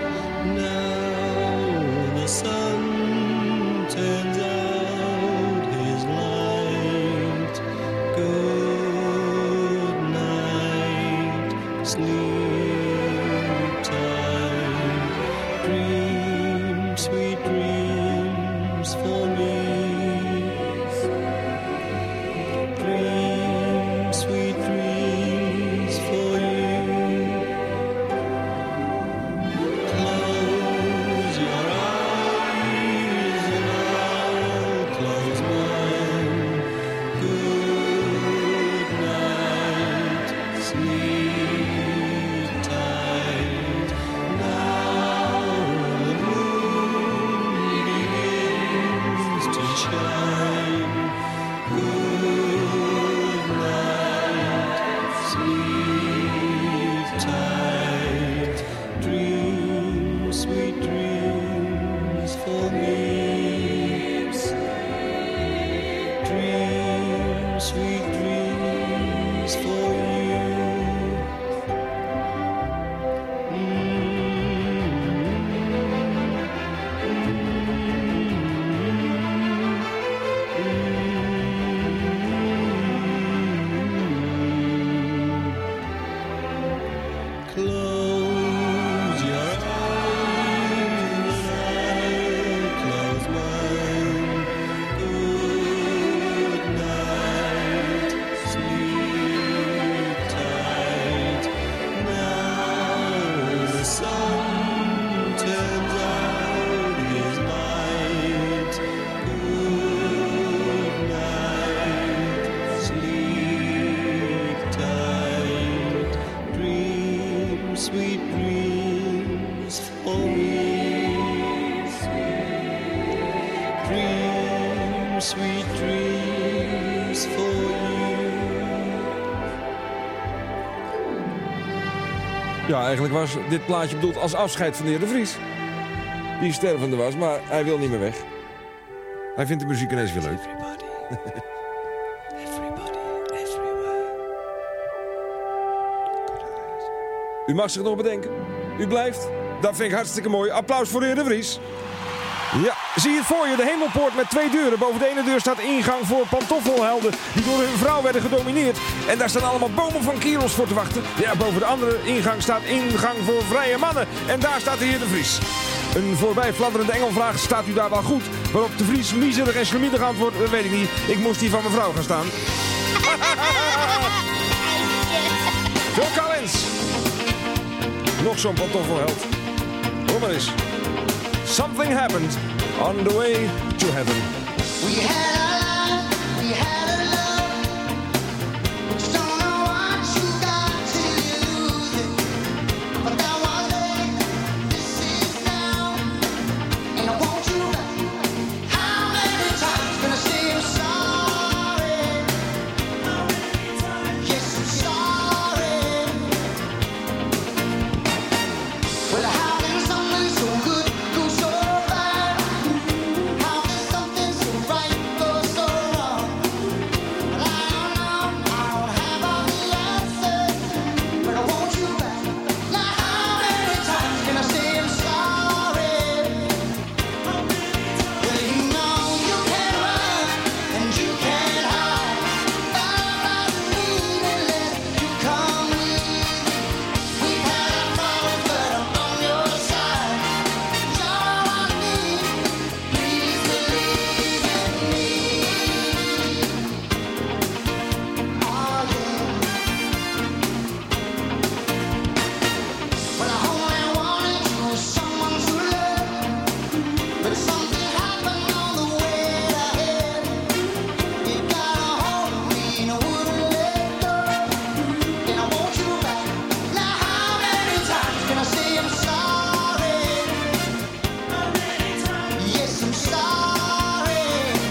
Now the sun turns out his light. some sweet dreams for you. Ja, eigenlijk was dit plaatje bedoeld als afscheid van de heer De Vries. Die stervende was, maar hij wil niet meer weg. Hij vindt de muziek ineens weer leuk. U mag zich nog bedenken. U blijft. Dat vind ik hartstikke mooi. Applaus voor de heer De Vries. Ja, zie je het voor je. De hemelpoort met 2 deuren. Boven de ene deur staat ingang voor pantoffelhelden die door hun vrouw werden gedomineerd. En daar staan allemaal bomen van kerels voor te wachten. Ja, boven de andere ingang staat ingang voor vrije mannen. En daar staat de heer De Vries. Een voorbij fladderende engelvraag, staat u daar wel goed? Waarop De Vries miserig en slemiedig antwoordt, dat weet ik niet. Ik moest hier van mijn vrouw gaan staan. Phil Collins. Nog zo'n pantoffelheld. Hoor maar eens. Something happened on the way to heaven. We had a life, we had a love. Don't know what you got till you lose it. But that was then, this is now. And I want you back. How many times can I say I'm sorry? How many times? Yes, I'm sorry. Well, how can something so good go so bad? How can something so right go so wrong? Well, I don't know, I don't have all the answers, but I want you back. Now, how many times can I say I'm sorry? Well, you know you can't run and you can't hide. All I need unless you come with me. We've had our problems, but I'm on your side. You're all I need. Please believe in me. Oh yeah. Well, I only wanted you as someone to love, but something happened on the way to heaven. It got a hold of me and I wouldn't let go. And I want you back. Now, how many times can I say I'm sorry? Yes, I'm sorry.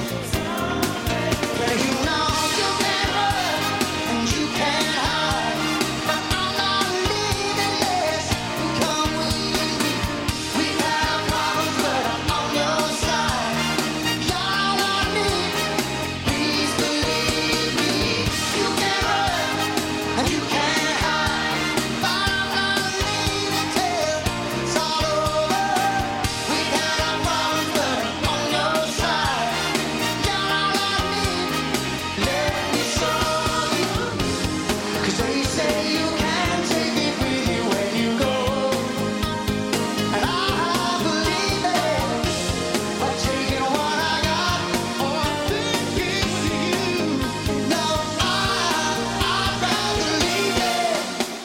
Well, you know you can't run and you can't hide, but all I need unless you come with me. We've had our problems, but I'm on your side. You're all I need. Please believe me. You can't run and you can't hide, but all I need to tell it's all over. We've had our problems, but I'm on your side. You're all I need. Let me show you. 'Cause they say you can't take it with you when you go. And I believe it. But taking what I got or thinking with you. No, I'd rather leave it.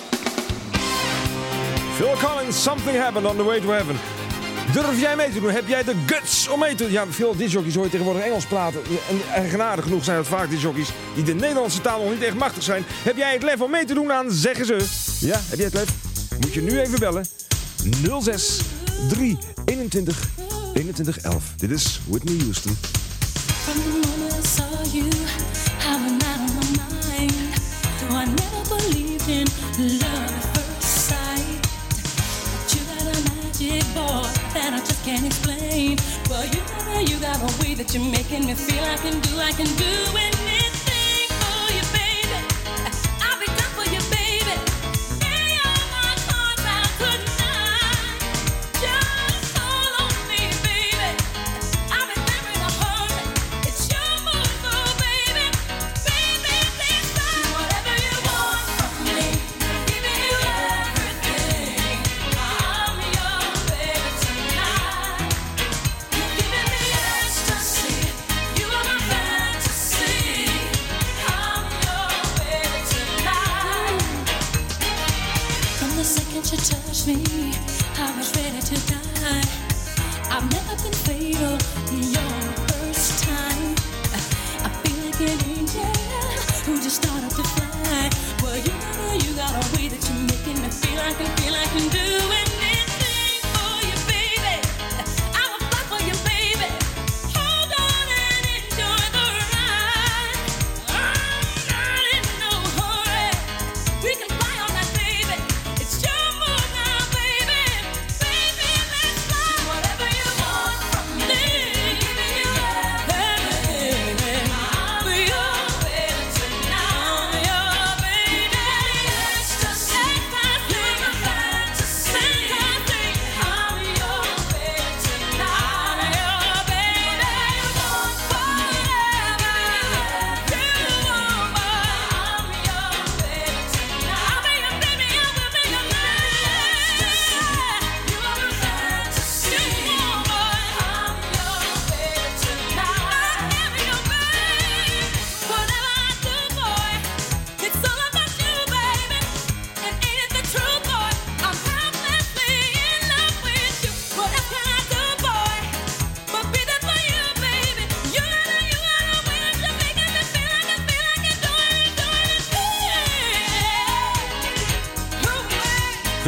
Phil Collins, Something Happened on the Way to Heaven. Durf jij mee te doen? Heb jij de guts om mee te doen? Ja, veel discjockeys hoor je tegenwoordig Engels praten. En eigenaardig genoeg zijn het vaak discjockeys die de Nederlandse taal nog niet echt machtig zijn. Heb jij het lef om mee te doen aan Zeggen Ze? Ja, heb jij het lef? Moet je nu even bellen. 06 321 21 11. Dit is Whitney Houston. From the moment I saw you, I went out of my mind. Though I never believed in love at first sight. But you got a magic boy that I just can't explain. Well, you got a way that you're making me feel I can do anything for you, baby. I'll be done for you, baby. Baby, all my cards out tonight. Just call on me, baby. I'll be there in a hurry. It's your move, oh, baby. Baby, please do whatever you want from me. Giving you everything. I'm your baby tonight. You're giving me ecstasy. You are my fantasy. I'm your baby tonight. From the second you touched me, I was ready to die. I've never been fatal, your first time. I feel like an angel who just started to fly. Well, you got a way that you're making me feel I can do anything for you, baby. I will fight for you, baby. Hold on and enjoy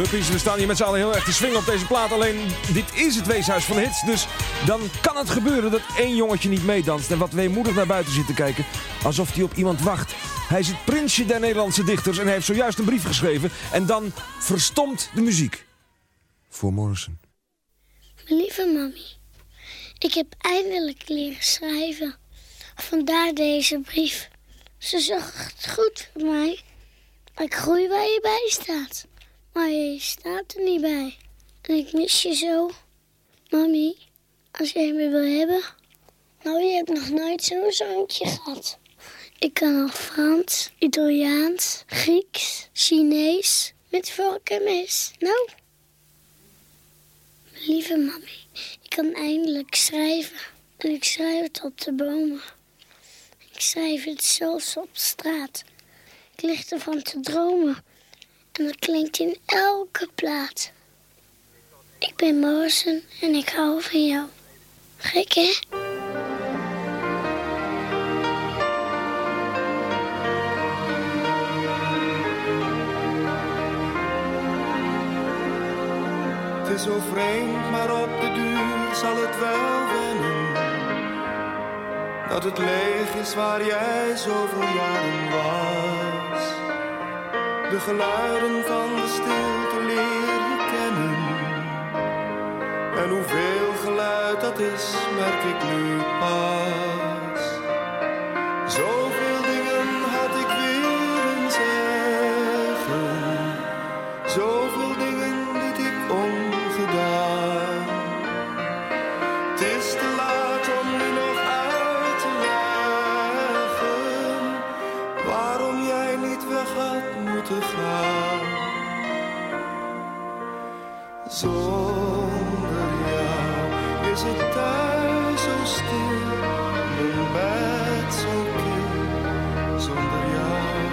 Guppies, we staan hier met z'n allen heel erg te swingen op deze plaat. Alleen, dit is het Weeshuis van de Hits. Dus dan kan het gebeuren dat één jongetje niet meedanst en wat weemoedig naar buiten zit te kijken. Alsof hij op iemand wacht. Hij is het prinsje der Nederlandse dichters en hij heeft zojuist een brief geschreven. En dan verstomt de muziek. Voor Morrison. Lieve mami, ik heb eindelijk leren schrijven. Vandaar deze brief. Ze zorgt goed voor mij. Ik groei waar je bij staat. Maar je staat er niet bij. En ik mis je zo. Mami, als jij me wil hebben... Nou, je hebt nog nooit zo'n zoontje gehad. Ik kan al Frans, Italiaans, Grieks, Chinees, met vork en mes. Nou, lieve mami, ik kan eindelijk schrijven. En ik schrijf het op de bomen. Ik schrijf het zelfs op straat. Ik lig ervan te dromen. En dat klinkt in elke plaat. Ik ben Morrison en ik hou van jou. Gek, hè? Het is zo vreemd, maar op de duur zal het wel wennen. Dat het leeg is waar jij zoveel jaren was. De geluiden van de stilte leer je kennen. En hoeveel geluid dat is, merk ik nu pas. Zoveel dingen had ik willen zeggen. Zoveel dingen liet ik ongedaan. Het is te laat om nu nog uit te leggen waarom jij niet weg had moeten gaan. Zonder jou is het thuis zo stil, mijn bed zo kil. Zonder jou,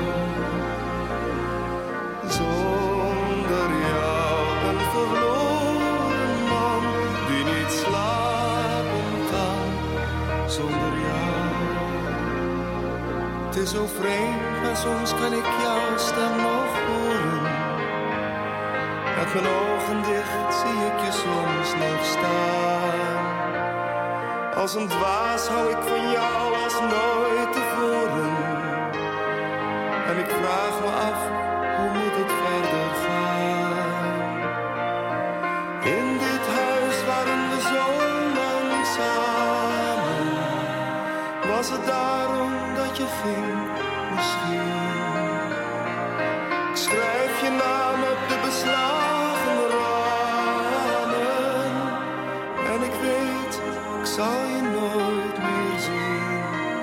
zonder jou, een verloren man die niet slapen kan. Zonder jou, het is zo vreemd, maar soms kan ik jouw stem nog horen. Met mijn ogen dicht zie ik je soms nog staan. Als een dwaas hou ik van jou als nooit tevoren. En ik vraag me af, hoe moet het verder gaan? In dit huis waarin we zo lang samen. Was het daarom dat je ging, misschien? Ik schrijf je naam op de beslagen ramen. En ik weet, ik zal je nooit meer zien.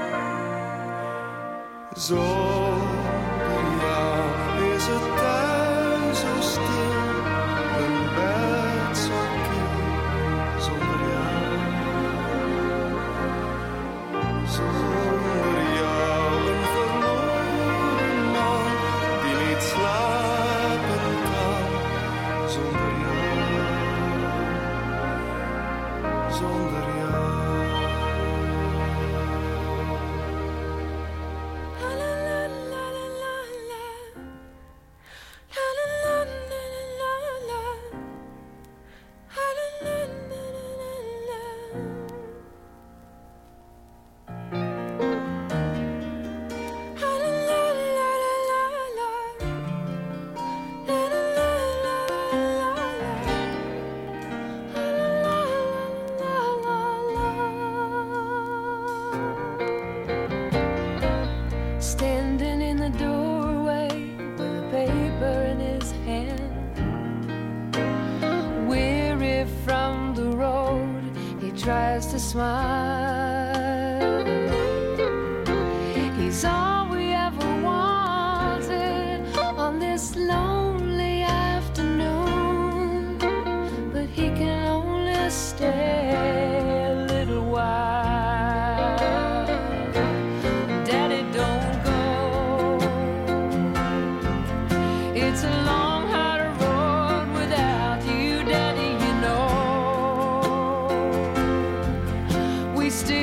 Zonder jou is het thuis zo stil, een bed zo kil. Zonder jou, zonder jou, een verloren man die niet slapen kan. Zonder jou, zonder jou. Standing in the doorway with a paper in his hand, weary from the road, he tries to smile. He's all we ever wanted on this lonely afternoon, but he can only stay a little while. Daddy, don't go. It's a long, hard road without you, Daddy, you know. We still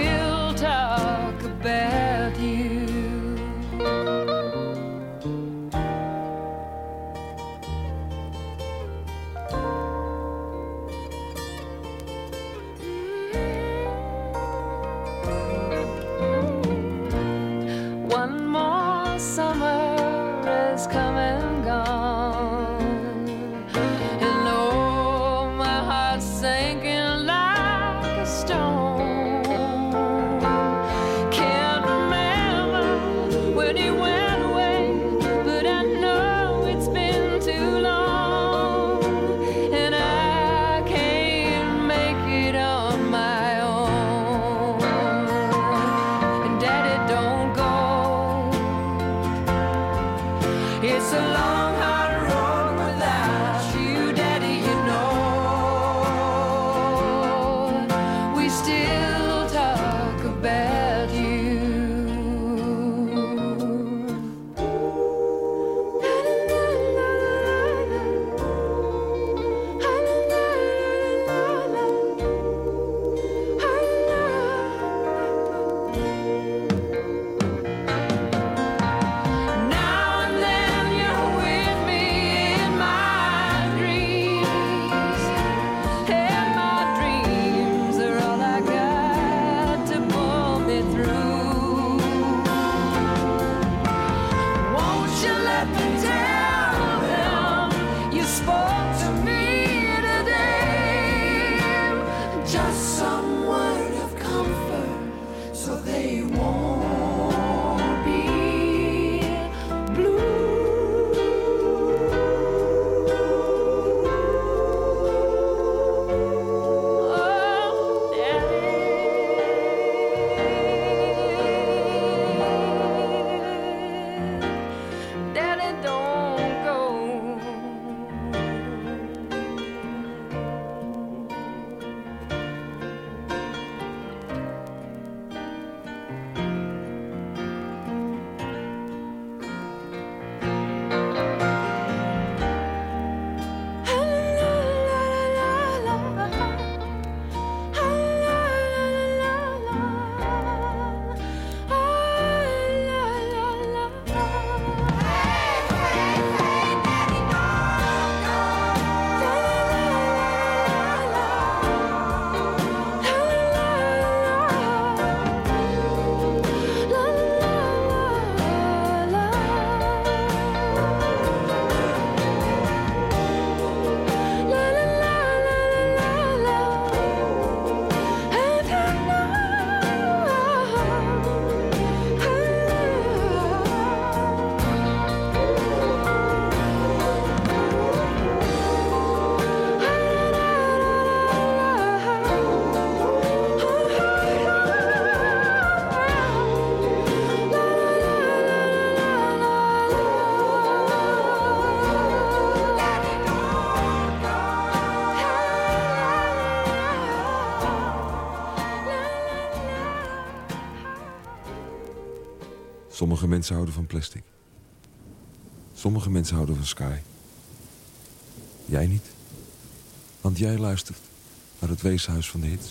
Sommige mensen houden van plastic. Sommige mensen houden van Sky. Jij niet. Want jij luistert naar het Weeshuis van de Hits.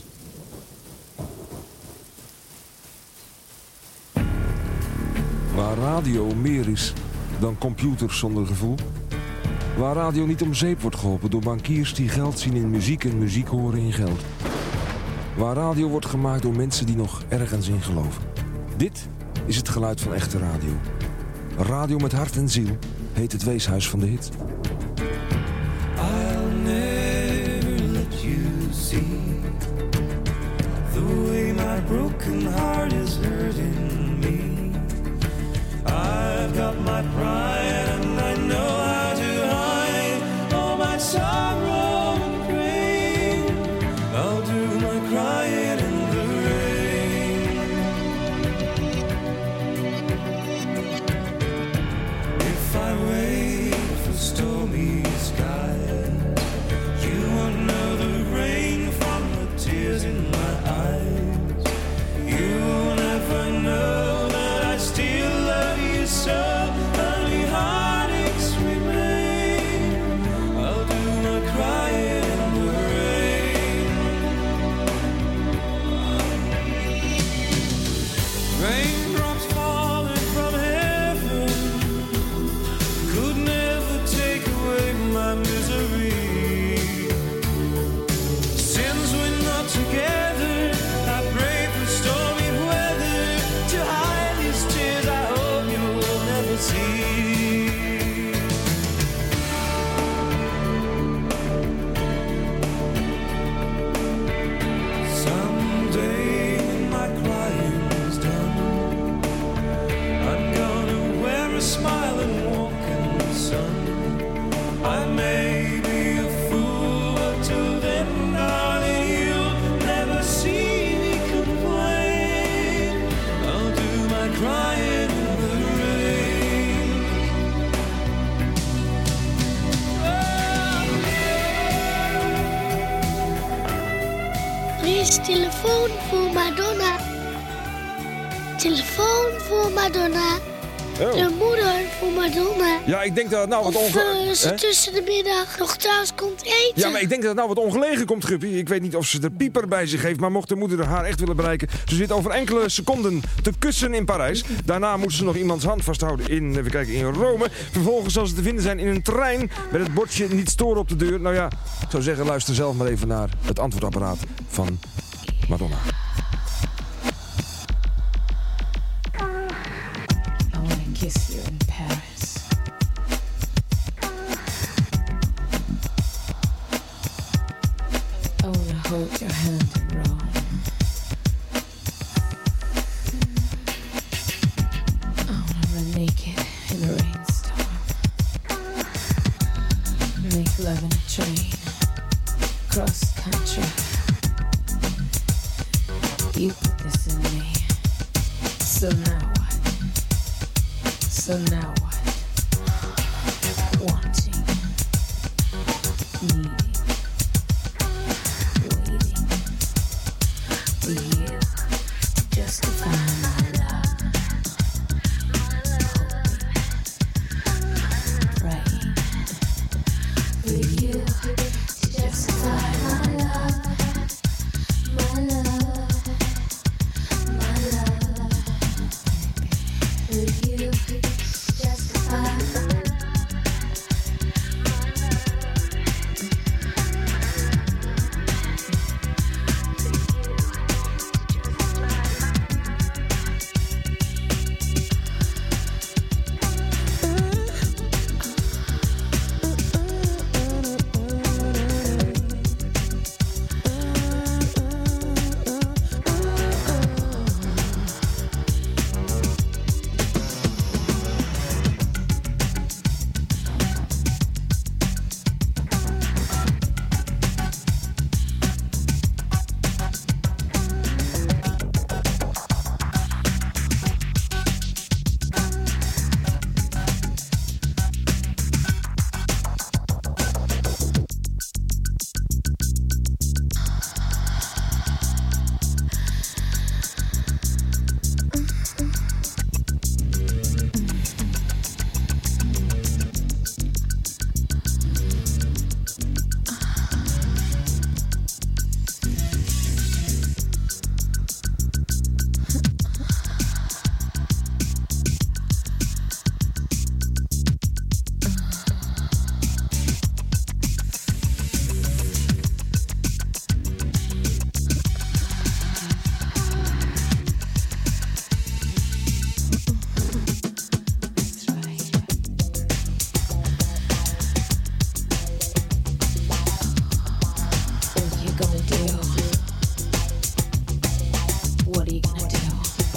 Waar radio meer is dan computers zonder gevoel. Waar radio niet om zeep wordt geholpen door bankiers die geld zien in muziek en muziek horen in geld. Waar radio wordt gemaakt door mensen die nog ergens in geloven. Dit is het geluid van echte radio. Radio met hart en ziel heet het Weeshuis van de Hits. I'll never let you see the way my broken heart is hurting me. I've got my pride and I know how to hide all my sorrow and pain. I'll do my crying in the rain. If I wait for stormy skies, you won't know the rain from the tears in my eyes. You'll never know that I still love you so. Only heartaches remain. I'll do my crying in the rain. Raindrops falling from heaven could never take away my misery. Since we're not together, I pray for stormy weather to hide these tears I hope you will never see. Someday when my crying's done, I'm gonna wear a smile and walk in the sun. I may be a fool, but till then, darling, you'll never see me complain. I'll do my crying in the rain. Er is telefoon voor Madonna. Telefoon voor Madonna. Oh. De moeder voor Madonna. Ja, ik denk dat het nou wat Of ze Hè? tussen de middag nog thuis komt eten. Ja, maar ik denk dat het nou wat ongelegen komt, Guppy. Ik weet niet of ze de pieper bij zich heeft, maar mocht de moeder haar echt willen bereiken. Ze zit over enkele seconden te kussen in Parijs. Daarna moet ze nog iemands hand vasthouden in, even kijken, in Rome. Vervolgens zal ze te vinden zijn in een trein met het bordje niet storen op de deur. Nou ja, ik zou zeggen, luister zelf maar even naar het antwoordapparaat van Madonna. I wanna kiss you in Paris. I wanna hold your hand in Rome. I wanna run naked in a rainstorm. Make love in a train. Cross country. You put this in me. So now what? So now what? Wanting, needing, waiting for you to justify my love. Hoping, praying for you to justify my love. My love, my love. For you to justify my love. gonna do? What are you gonna do?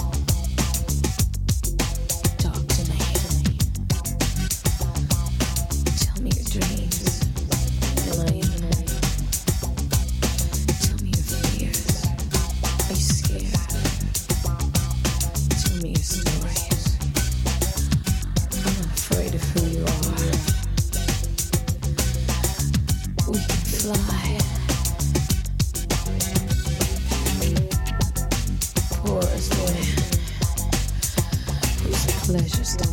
Talk to me. Tell me your dreams. Am I in them? Tell me your fears. Are you scared? Tell me your stories. I'm not afraid of who you are. We can fly. Poor as wind. Whose pleasures die.